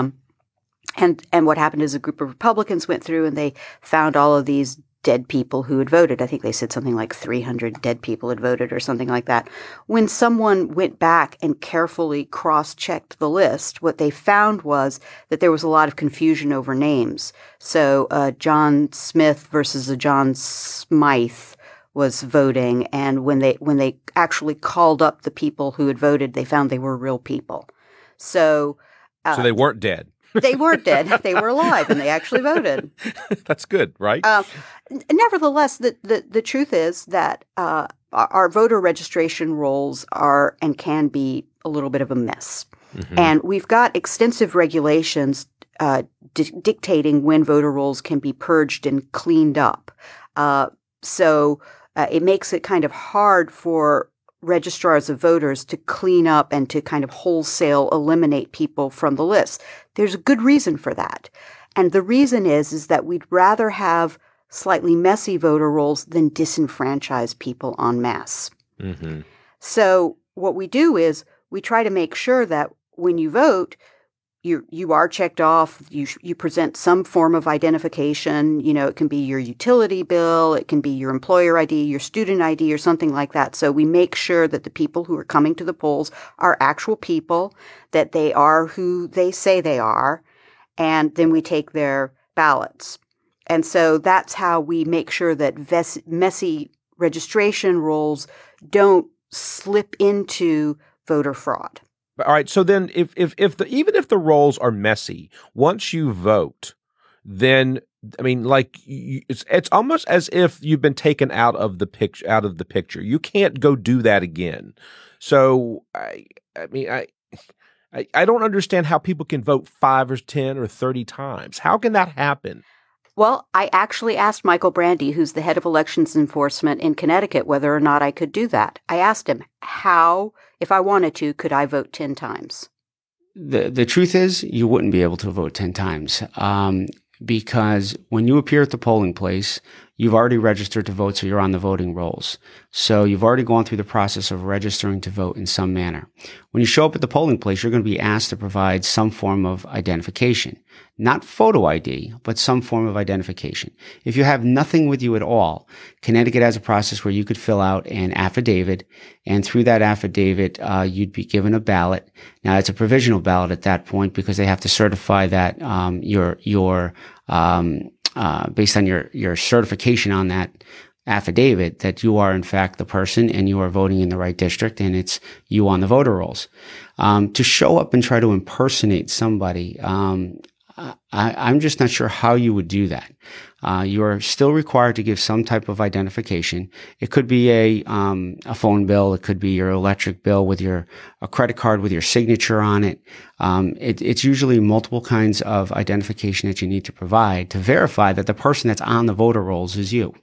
And what happened is a group of Republicans went through and they found all of these dead people who had voted. I think they said something like 300 dead people had voted or something like that. When someone went back and carefully cross-checked the list, what they found was that there was a lot of confusion over names. So John Smith versus a John Smythe was voting, and when they actually called up the people who had voted, they found they were real people. So they weren't dead. They weren't dead. They were alive, and they actually voted. That's good, right? Nevertheless, the truth is that our voter registration rolls are and can be a little bit of a mess. Mm-hmm. And we've got extensive regulations dictating when voter rolls can be purged and cleaned up. So it makes it kind of hard for registrars of voters to clean up and to kind of wholesale eliminate people from the list. There's a good reason for that. And the reason is that we'd rather have slightly messy voter rolls than disenfranchise people en masse. Mm-hmm. So what we do is we try to make sure that when you vote, you are checked off. You present some form of identification. You know, it can be your utility bill, it can be your employer ID, your student ID, or something like that. So we make sure that the people who are coming to the polls are actual people, that they are who they say they are, and then we take their ballots. And so that's how we make sure that messy registration rolls don't slip into voter fraud. All right. So then, even if the rolls are messy, once you vote, then I mean, like it's almost as if you've been taken out of the picture. You can't go do that again. So I don't understand how people can vote 5 or 10 or 30 times. How can that happen? Well, I actually asked Michael Brandy, who's the head of elections enforcement in Connecticut, whether or not I could do that. I asked him how, if I wanted to, could I vote 10 times? The truth is you wouldn't be able to vote 10 times because when you appear at the polling place, you've already registered to vote, so you're on the voting rolls. So you've already gone through the process of registering to vote in some manner. When you show up at the polling place, you're going to be asked to provide some form of identification. Not photo ID, but some form of identification. If you have nothing with you at all, Connecticut has a process where you could fill out an affidavit, and through that affidavit, you'd be given a ballot. Now, it's a provisional ballot at that point because they have to certify that based on your certification on that affidavit that you are in fact the person and you are voting in the right district and it's you on the voter rolls. To show up and try to impersonate somebody, I'm just not sure how you would do that. You are still required to give some type of identification. It could be a phone bill. It could be your electric bill with a credit card with your signature on it. It's usually multiple kinds of identification that you need to provide to verify that the person that's on the voter rolls is you.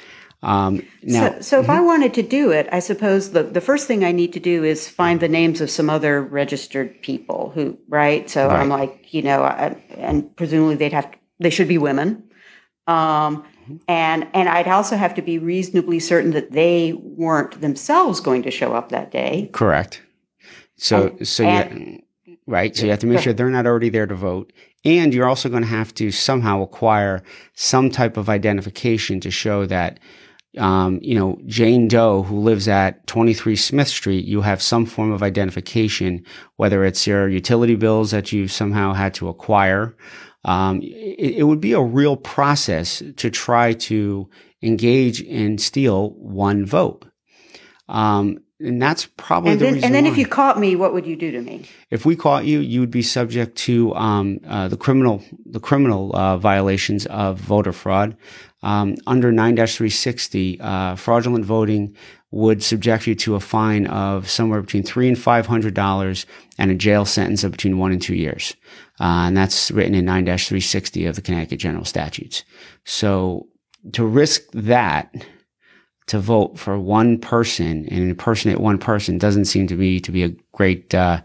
So if I wanted to do it, I suppose the first thing I need to do is find the names of some other registered people who, right? So right. I'm like, and presumably they should be women. And I'd also have to be reasonably certain that they weren't themselves going to show up that day. Correct. So you have to make sure they're not already there to vote. And you're also going to have to somehow acquire some type of identification to show that, Jane Doe, who lives at 23 Smith Street, you have some form of identification, whether it's your utility bills that you somehow had to acquire. It would be a real process to try to engage and steal one vote. that's probably the reason And then why. if you caught me, what would you do to me? If we caught you, you would be subject to the criminal violations of voter fraud. Under 9-360, fraudulent voting would subject you to a fine of somewhere between $300 and $500 and a jail sentence of between 1 and 2 years. And that's written in 9-360 of the Connecticut General Statutes. So to risk that to vote for one person and impersonate one person doesn't seem to me to be a great, the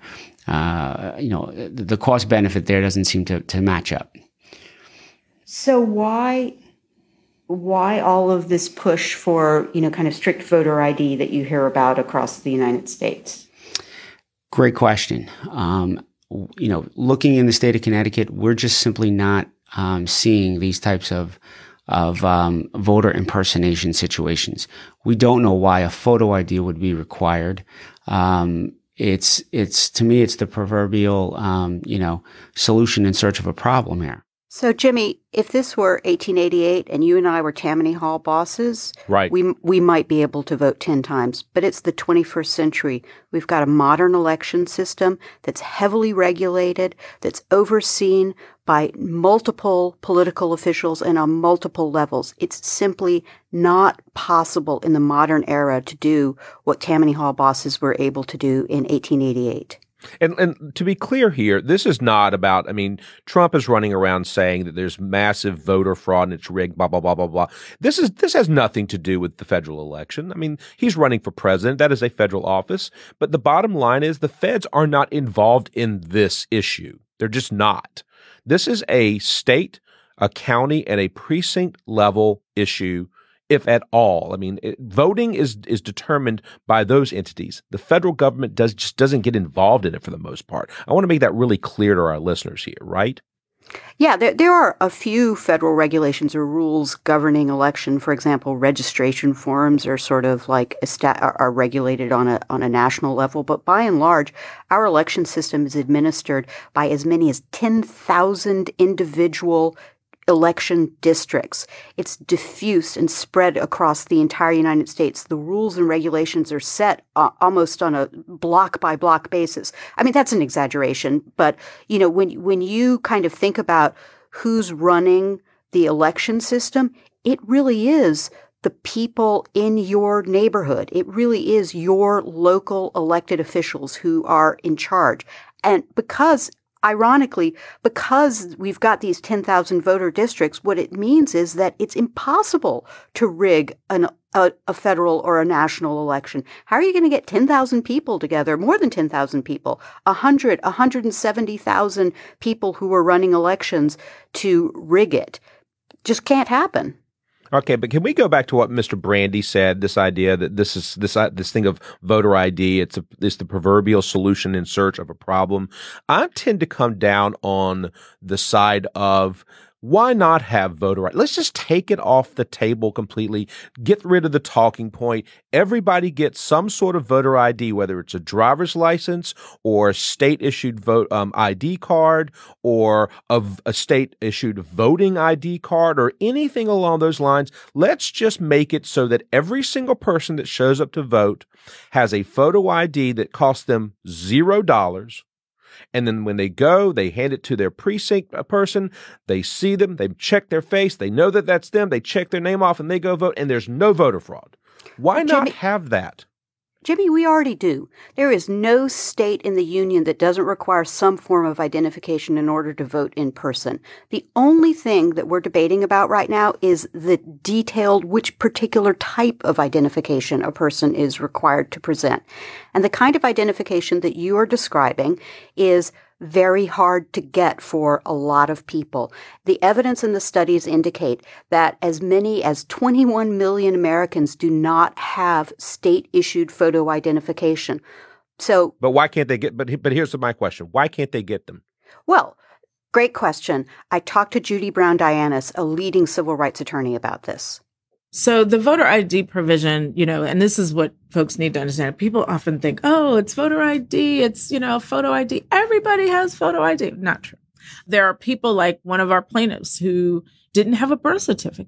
cost benefit there doesn't seem to match up. So why all of this push for, kind of strict voter ID that you hear about across the United States? Great question. Looking in the state of Connecticut, we're just simply not seeing these types of voter impersonation situations. We don't know why a photo ID would be required. It's to me, it's the proverbial, solution in search of a problem here. So, Jimmy, if this were 1888 and you and I were Tammany Hall bosses, right, we might be able to vote 10 times. But it's the 21st century. We've got a modern election system that's heavily regulated, that's overseen by multiple political officials and on multiple levels. It's simply not possible in the modern era to do what Tammany Hall bosses were able to do in 1888. And to be clear here, this is not about, Trump is running around saying that there's massive voter fraud and it's rigged, blah, blah, blah, blah, blah. This has nothing to do with the federal election. He's running for president. That is a federal office. But the bottom line is the feds are not involved in this issue. They're just not. This is a state, a county, and a precinct level issue, if at all. Voting is determined by those entities. The federal government just doesn't get involved in it for the most part. I want to make that really clear to our listeners here, right? Yeah, there are a few federal regulations or rules governing election. For example, registration forms are sort of like are regulated on a national level. But by and large, our election system is administered by as many as 10,000 individual election districts. It's diffuse and spread across the entire United States. The rules and regulations are set almost on a block by block basis. That's an exaggeration, but when you kind of think about who's running the election system, it really is the people in your neighborhood. It really is your local elected officials who are in charge. And ironically, because we've got these 10,000 voter districts, what it means is that it's impossible to rig a federal or a national election. How are you going to get 10,000 people together, more than 10,000 people, 170,000 people who are running elections to rig it? Just can't happen. Okay, but can we go back to what Mr. Brandy said? This idea that this thing of voter ID, it's the proverbial solution in search of a problem. I tend to come down on the side of why not have voter ID? Let's just take it off the table completely. Get rid of the talking point. Everybody gets some sort of voter ID, whether it's a driver's license or a state-issued vote ID card or a state-issued voting ID card or anything along those lines. Let's just make it so that every single person that shows up to vote has a photo ID that costs them $0. And then when they go, they hand it to their precinct person. They see them. They check their face. They know that that's them. They check their name off and they go vote. And there's no voter fraud. Why not have that? Jimmy, we already do. There is no state in the union that doesn't require some form of identification in order to vote in person. The only thing that we're debating about right now is the detailed which particular type of identification a person is required to present. And the kind of identification that you are describing is very hard to get for a lot of people. The evidence in the studies indicate that as many as 21 million Americans do not have state-issued photo identification. So, but why can't they get? But here's my question: why can't they get them? Well, great question. I talked to Judy Brown-Dianis, a leading civil rights attorney, about this. So the voter ID provision, and this is what folks need to understand. People often think, oh, it's voter ID. It's, photo ID. Everybody has photo ID. Not true. There are people like one of our plaintiffs who didn't have a birth certificate.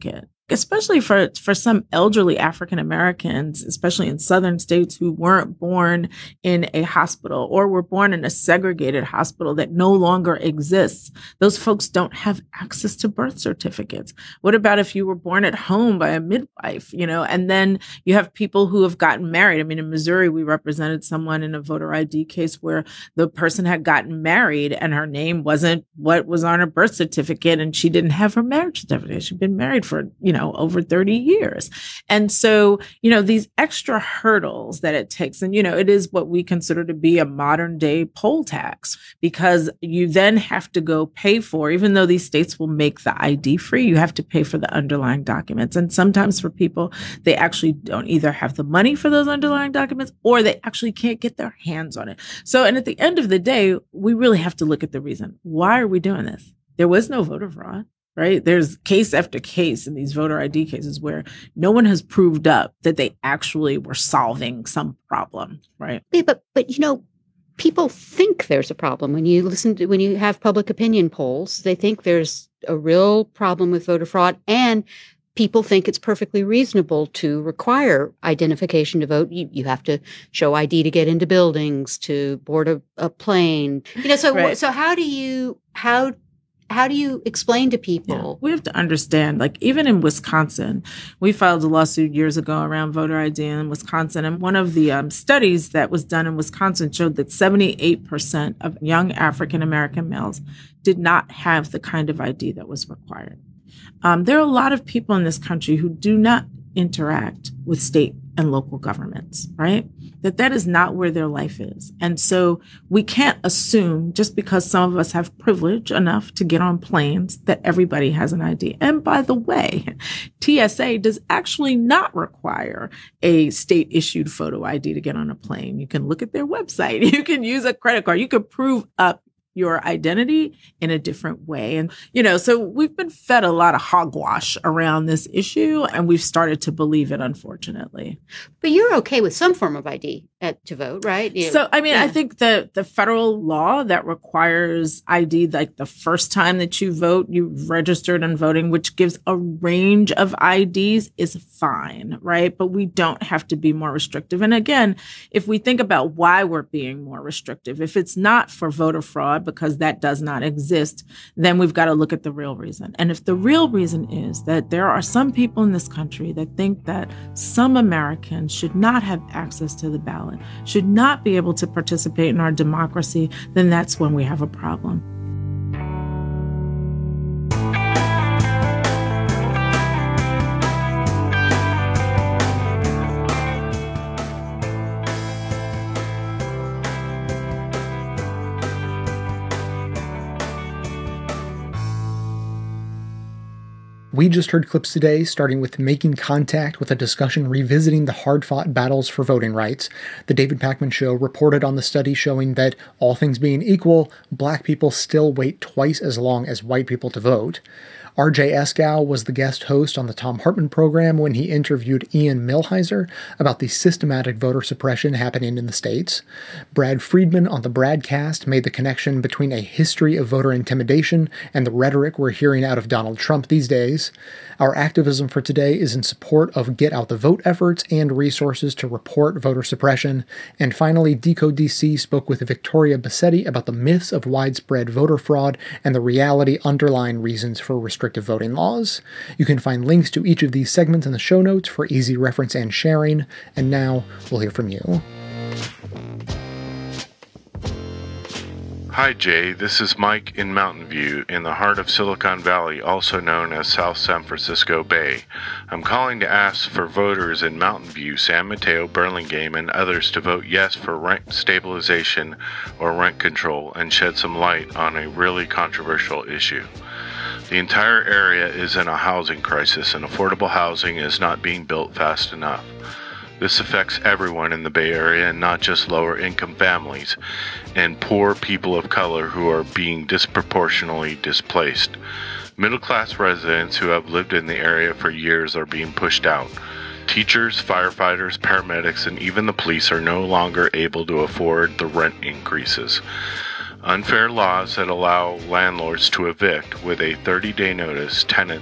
especially for some elderly African Americans, especially in southern states who weren't born in a hospital or were born in a segregated hospital that no longer exists. Those folks don't have access to birth certificates. What about if you were born at home by a midwife, and then you have people who have gotten married? I mean, in Missouri, we represented someone in a voter ID case where the person had gotten married and her name wasn't what was on her birth certificate, and she didn't have her marriage certificate. She'd been married for, over 30 years. And so, these extra hurdles that it takes, and, it is what we consider to be a modern day poll tax, because you then have to go pay for, even though these states will make the ID free, you have to pay for the underlying documents. And sometimes for people, they actually don't either have the money for those underlying documents or they actually can't get their hands on it. So, and at the end of the day, we really have to look at the reason. Why are we doing this? There was no voter fraud. Right? There's case after case in these voter ID cases where no one has proved up that they actually were solving some problem, right? Yeah, but people think there's a problem. When you have public opinion polls, they think there's a real problem with voter fraud, and people think it's perfectly reasonable to require identification to vote. You have to show ID to get into buildings, to board a plane. Right. So how do you explain to people? Yeah, we have to understand, even in Wisconsin, we filed a lawsuit years ago around voter ID in Wisconsin. And one of the studies that was done in Wisconsin showed that 78% of young African-American males did not have the kind of ID that was required. There are a lot of people in this country who do not interact with state and local governments, right? That is not where their life is. And so we can't assume just because some of us have privilege enough to get on planes that everybody has an ID. And by the way, TSA does actually not require a state issued photo ID to get on a plane. You can look at their website. You can use a credit card. You can prove up your identity in a different way. And, so we've been fed a lot of hogwash around this issue, and we've started to believe it, unfortunately. But you're okay with some form of ID to vote, right? So, I think the federal law that requires ID, like the first time that you vote, you've registered and voting, which gives a range of IDs, is fine, right? But we don't have to be more restrictive. And again, if we think about why we're being more restrictive, if it's not for voter fraud, because that does not exist, then we've got to look at the real reason. And if the real reason is that there are some people in this country that think that some Americans should not have access to the ballot, should not be able to participate in our democracy, then that's when we have a problem. We just heard clips today, starting with Making Contact, with a discussion revisiting the hard-fought battles for voting rights. The David Pakman Show reported on the study showing that, all things being equal, black people still wait twice as long as white people to vote. R.J. Eskow was the guest host on the Thom Hartmann program when he interviewed Ian Millhiser about the systematic voter suppression happening in the states. Brad Friedman on the Bradcast made the connection between a history of voter intimidation and the rhetoric we're hearing out of Donald Trump these days. Our activism for today is in support of Get Out the Vote efforts and resources to report voter suppression. And finally, Decode DC spoke with Victoria Bassetti about the myths of widespread voter fraud and the reality underlying reasons for restrictive voting laws. You can find links to each of these segments in the show notes for easy reference and sharing. And now we'll hear from you. Hi Jay, this is Mike in Mountain View, in the heart of Silicon Valley, also known as South San Francisco Bay. I'm calling to ask for voters in Mountain View, San Mateo, Burlingame, and others to vote yes for rent stabilization or rent control and shed some light on a really controversial issue. The entire area is in a housing crisis, and affordable housing is not being built fast enough. This affects everyone in the Bay Area, and not just lower-income families and poor people of color who are being disproportionately displaced. Middle-class residents who have lived in the area for years are being pushed out. Teachers, firefighters, paramedics, and even the police are no longer able to afford the rent increases. Unfair laws that allow landlords to evict with a 30-day notice tenants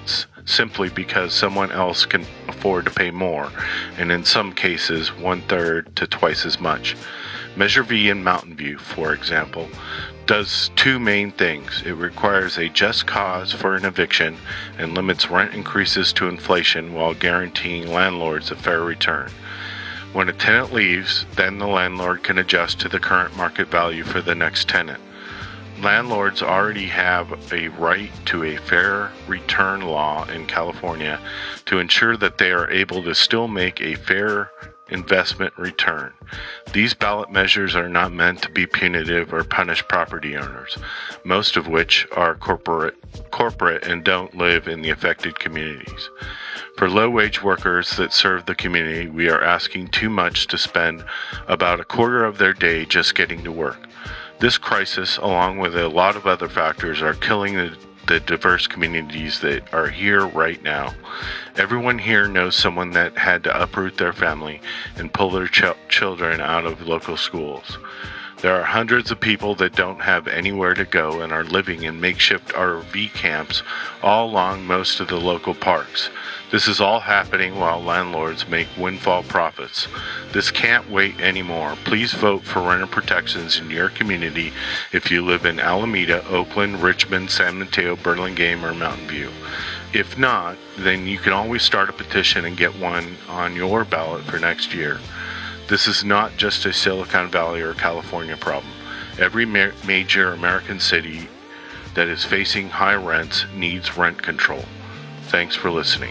simply because someone else can afford to pay more, and in some cases 1/3 to twice as much. Measure V in Mountain View, for example, does two main things. It requires a just cause for an eviction and limits rent increases to inflation while guaranteeing landlords a fair return. When a tenant leaves, then the landlord can adjust to the current market value for the next tenant. Landlords already have a right to a fair return law in California to ensure that they are able to still make a fair investment return. These ballot measures are not meant to be punitive or punish property owners, most of which are corporate and don't live in the affected communities. For low-wage workers that serve the community, we are asking too much to spend about a quarter of their day just getting to work. This crisis, along with a lot of other factors, are killing the diverse communities that are here right now. Everyone here knows someone that had to uproot their family and pull their children out of local schools. There are hundreds of people that don't have anywhere to go and are living in makeshift RV camps all along most of the local parks. This is all happening while landlords make windfall profits. This can't wait anymore. Please vote for renter protections in your community if you live in Alameda, Oakland, Richmond, San Mateo, Burlingame, or Mountain View. If not, then you can always start a petition and get one on your ballot for next year. This is not just a Silicon Valley or California problem. Every major American city that is facing high rents needs rent control. Thanks for listening.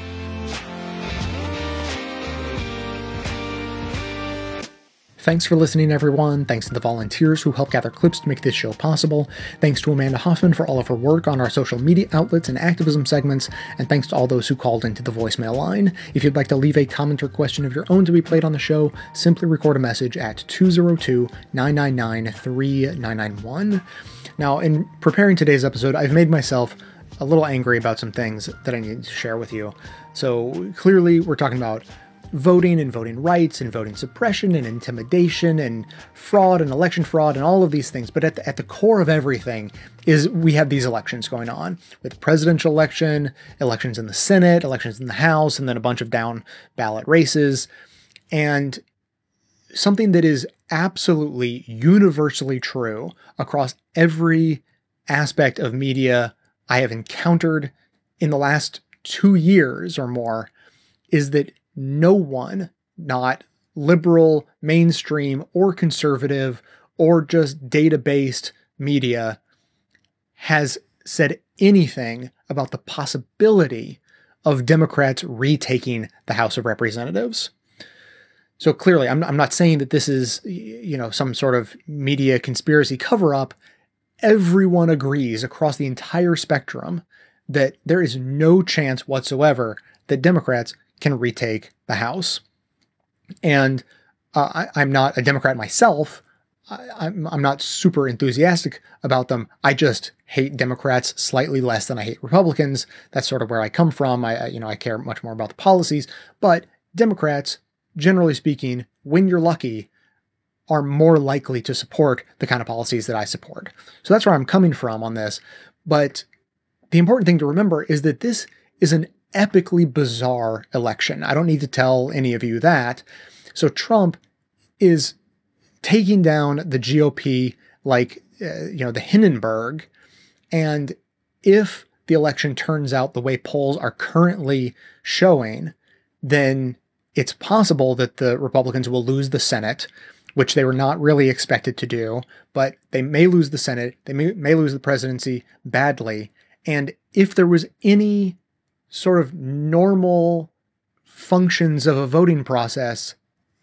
Thanks for listening, everyone. Thanks to the volunteers who help gather clips to make this show possible. Thanks to Amanda Hoffman for all of her work on our social media outlets and activism segments. And thanks to all those who called into the voicemail line. If you'd like to leave a comment or question of your own to be played on the show, simply record a message at 202-999-3991. Now, in preparing today's episode, I've made myself a little angry about some things that I need to share with you. So clearly, we're talking about voting and voting rights and voting suppression and intimidation and fraud and election fraud and all of these things. But at the core of everything is we have these elections going on with the presidential election, elections in the Senate, elections in the House, and then a bunch of down ballot races. And something that is absolutely universally true across every aspect of media I have encountered in the last 2 years or more is that no one, not liberal, mainstream, or conservative, or just data-based media, has said anything about the possibility of Democrats retaking the House of Representatives. So clearly, I'm not saying that this is, some sort of media conspiracy cover-up. Everyone agrees across the entire spectrum that there is no chance whatsoever that Democrats can retake the House. And I'm not a Democrat myself. I'm not super enthusiastic about them. I just hate Democrats slightly less than I hate Republicans. That's sort of where I come from. I care much more about the policies. But Democrats, generally speaking, when you're lucky, are more likely to support the kind of policies that I support. So that's where I'm coming from on this. But the important thing to remember is that this is an epically bizarre election. I don't need to tell any of you that. So Trump is taking down the GOP like, the Hindenburg. And if the election turns out the way polls are currently showing, then it's possible that the Republicans will lose the Senate, which they were not really expected to do, but they may lose the Senate. They may lose the presidency badly. And if there was any sort of normal functions of a voting process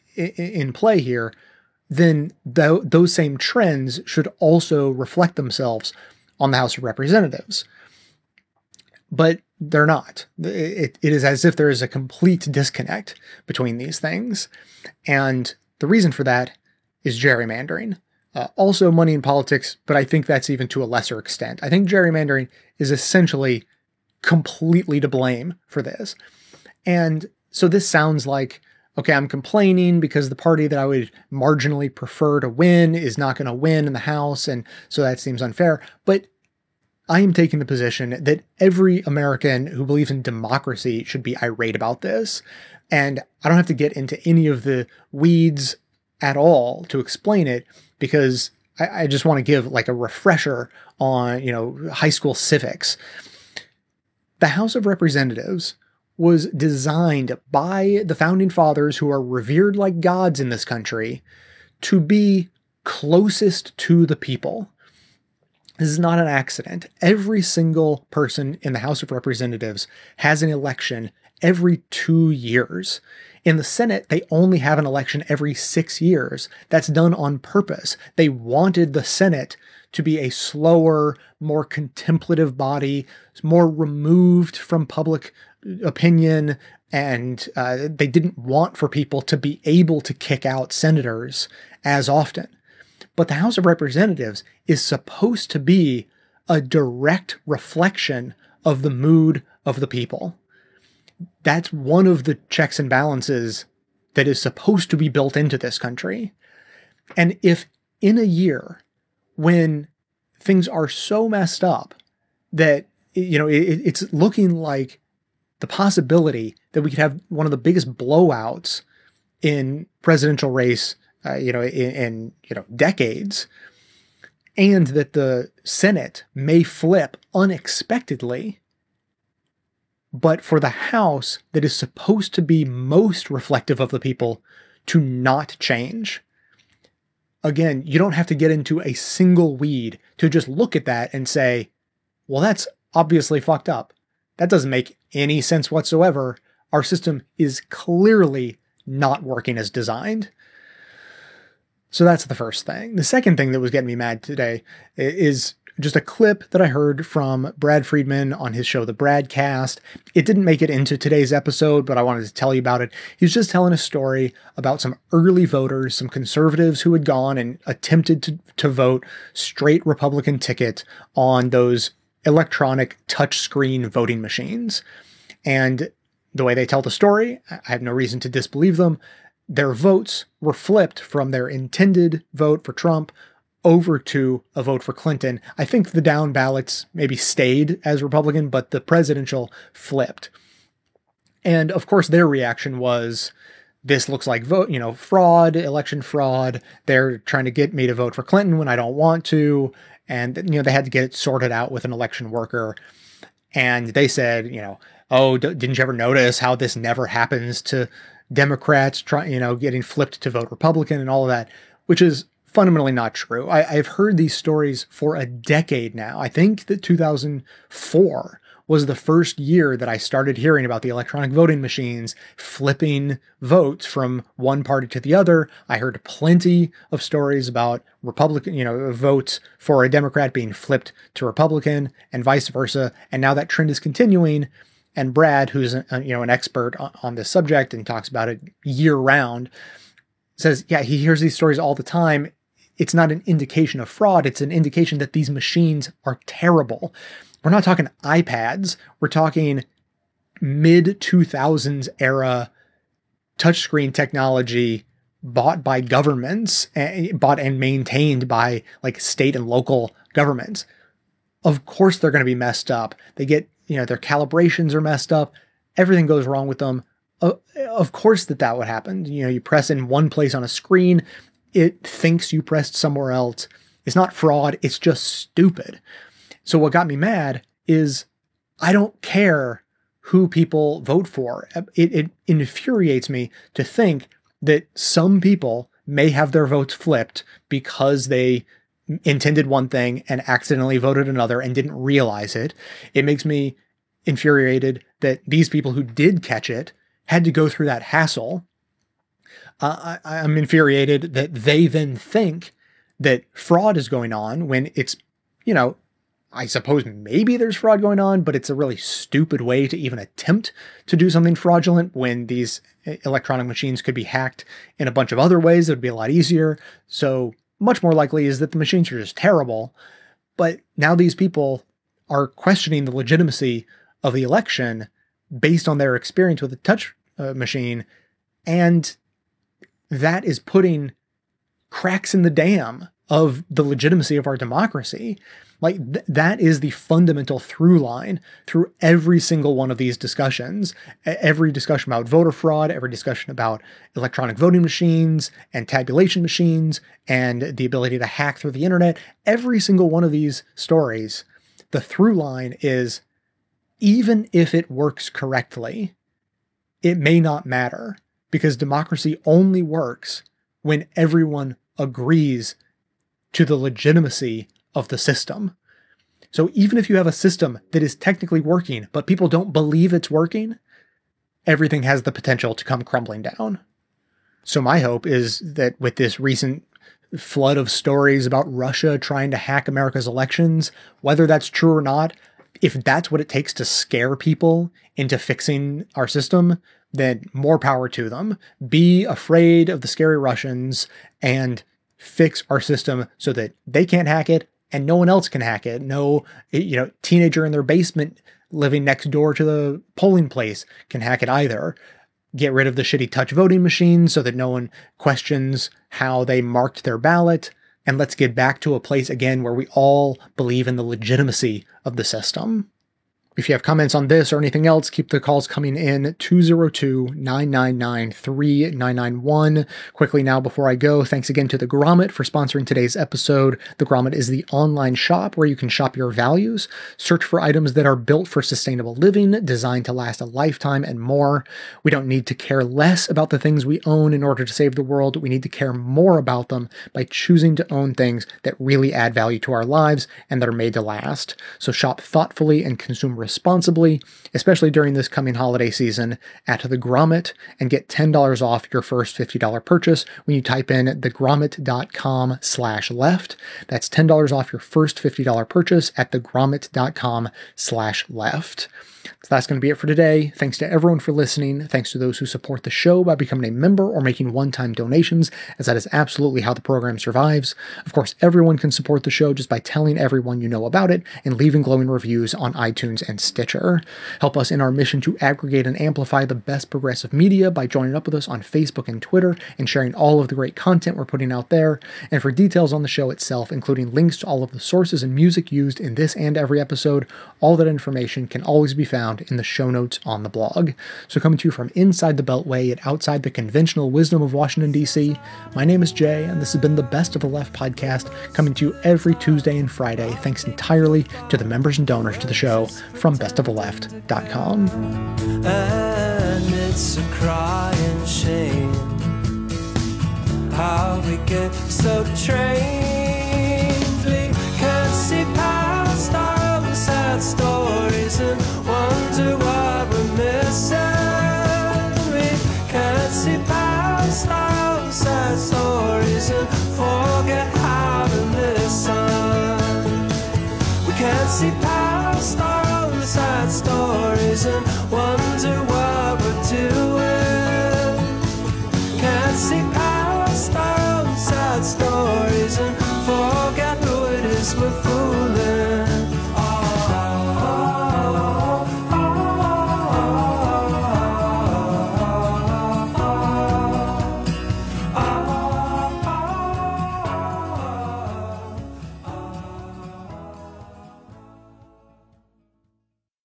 in play here, then those same trends should also reflect themselves on the House of Representatives. But they're not. It is as if there is a complete disconnect between these things. And the reason for that is gerrymandering. Also money in politics, but I think that's even to a lesser extent. I think gerrymandering is essentially completely to blame for this. And so this sounds like, okay, I'm complaining because the party that I would marginally prefer to win is not going to win in the House, and so that seems unfair. But I am taking the position that every American who believes in democracy should be irate about this. And I don't have to get into any of the weeds at all to explain it, because I just want to give like a refresher on, high school civics. The House of Representatives was designed by the founding fathers, who are revered like gods in this country, to be closest to the people. This is not an accident. Every single person in the House of Representatives has an election every 2 years. In the Senate, they only have an election every 6 years. That's done on purpose. They wanted the Senate to be a slower, more contemplative body, more removed from public opinion, and they didn't want for people to be able to kick out senators as often. But the House of Representatives is supposed to be a direct reflection of the mood of the people. That's one of the checks and balances that is supposed to be built into this country. And if in a year, when things are so messed up that, it's looking like the possibility that we could have one of the biggest blowouts in presidential race, in decades, and that the Senate may flip unexpectedly, but for the House that is supposed to be most reflective of the people to not change. Again, you don't have to get into a single weed to just look at that and say, well, that's obviously fucked up. That doesn't make any sense whatsoever. Our system is clearly not working as designed. So that's the first thing. The second thing that was getting me mad today is just a clip that I heard from Brad Friedman on his show, The Bradcast. It didn't make it into today's episode, but I wanted to tell you about it. He was just telling a story about some early voters, some conservatives who had gone and attempted to vote straight Republican ticket on those electronic touchscreen voting machines. And the way they tell the story, I have no reason to disbelieve them. Their votes were flipped from their intended vote for Trump over to a vote for Clinton. I think the down ballots maybe stayed as Republican, but the presidential flipped. And of course, their reaction was, this looks like fraud, election fraud. They're trying to get me to vote for Clinton when I don't want to. And, they had to get it sorted out with an election worker. And they said, oh, didn't you ever notice how this never happens to Democrats getting flipped to vote Republican and all of that, which is fundamentally not true. I've heard these stories for a decade now. I think that 2004 was the first year that I started hearing about the electronic voting machines flipping votes from one party to the other. I heard plenty of stories about Republican, votes for a Democrat being flipped to Republican and vice versa. And now that trend is continuing. And Brad, who's an expert on this subject and talks about it year round, says, yeah, he hears these stories all the time. It's not an indication of fraud. It's an indication that these machines are terrible. We're not talking iPads. We're talking mid-2000s era touchscreen technology bought by governments, bought and maintained by like state and local governments. Of course they're going to be messed up. They get, their calibrations are messed up. Everything goes wrong with them. Of course that would happen. You press in one place on a screen, it thinks you pressed somewhere else. It's not fraud. It's just stupid. So what got me mad is I don't care who people vote for. It infuriates me to think that some people may have their votes flipped because they intended one thing and accidentally voted another and didn't realize it. It makes me infuriated that these people who did catch it had to go through that hassle. I'm infuriated that they then think that fraud is going on when it's, I suppose maybe there's fraud going on, but it's a really stupid way to even attempt to do something fraudulent when these electronic machines could be hacked in a bunch of other ways that would be a lot easier. So much more likely is that the machines are just terrible. But now these people are questioning the legitimacy of the election based on their experience with a touch machine. And that is putting cracks in the dam of the legitimacy of our democracy. Like that is the fundamental through line through every single one of these discussions. Every discussion about voter fraud, every discussion about electronic voting machines and tabulation machines and the ability to hack through the internet. Every single one of these stories, the through line is, even if it works correctly, it may not matter, because democracy only works when everyone agrees to the legitimacy of the system. So even if you have a system that is technically working, but people don't believe it's working, everything has the potential to come crumbling down. So my hope is that with this recent flood of stories about Russia trying to hack America's elections, whether that's true or not, if that's what it takes to scare people into fixing our system, then more power to them. Be afraid of the scary Russians and fix our system so that they can't hack it and no one else can hack it. No, teenager in their basement living next door to the polling place can hack it either. Get rid of the shitty touch voting machines so that no one questions how they marked their ballot. And let's get back to a place again where we all believe in the legitimacy of the system. If you have comments on this or anything else, keep the calls coming in, 202-999-3991. Quickly now before I go, thanks again to The Grommet for sponsoring today's episode. The Grommet is the online shop where you can shop your values, search for items that are built for sustainable living, designed to last a lifetime, and more. We don't need to care less about the things we own in order to save the world. We need to care more about them by choosing to own things that really add value to our lives and that are made to last. So shop thoughtfully and consume responsibly, especially during this coming holiday season, at The Grommet, and get $10 off your first $50 purchase when you type in thegrommet.com/left. That's $10 off your first $50 purchase at thegrommet.com/left. So that's going to be it for today. Thanks to everyone for listening. Thanks to those who support the show by becoming a member or making one-time donations, as that is absolutely how the program survives. Of course, everyone can support the show just by telling everyone you know about it and leaving glowing reviews on iTunes and Stitcher. Help us in our mission to aggregate and amplify the best progressive media by joining up with us on Facebook and Twitter and sharing all of the great content we're putting out there. And for details on the show itself, including links to all of the sources and music used in this and every episode, all that information can always be found in the show notes on the blog. So coming to you from inside the Beltway and outside the conventional wisdom of Washington, D.C., my name is Jay, and this has been the Best of the Left podcast, coming to you every Tuesday and Friday, thanks entirely to the members and donors to the show from bestoftheleft.com. And it's a crying shame how we get so trained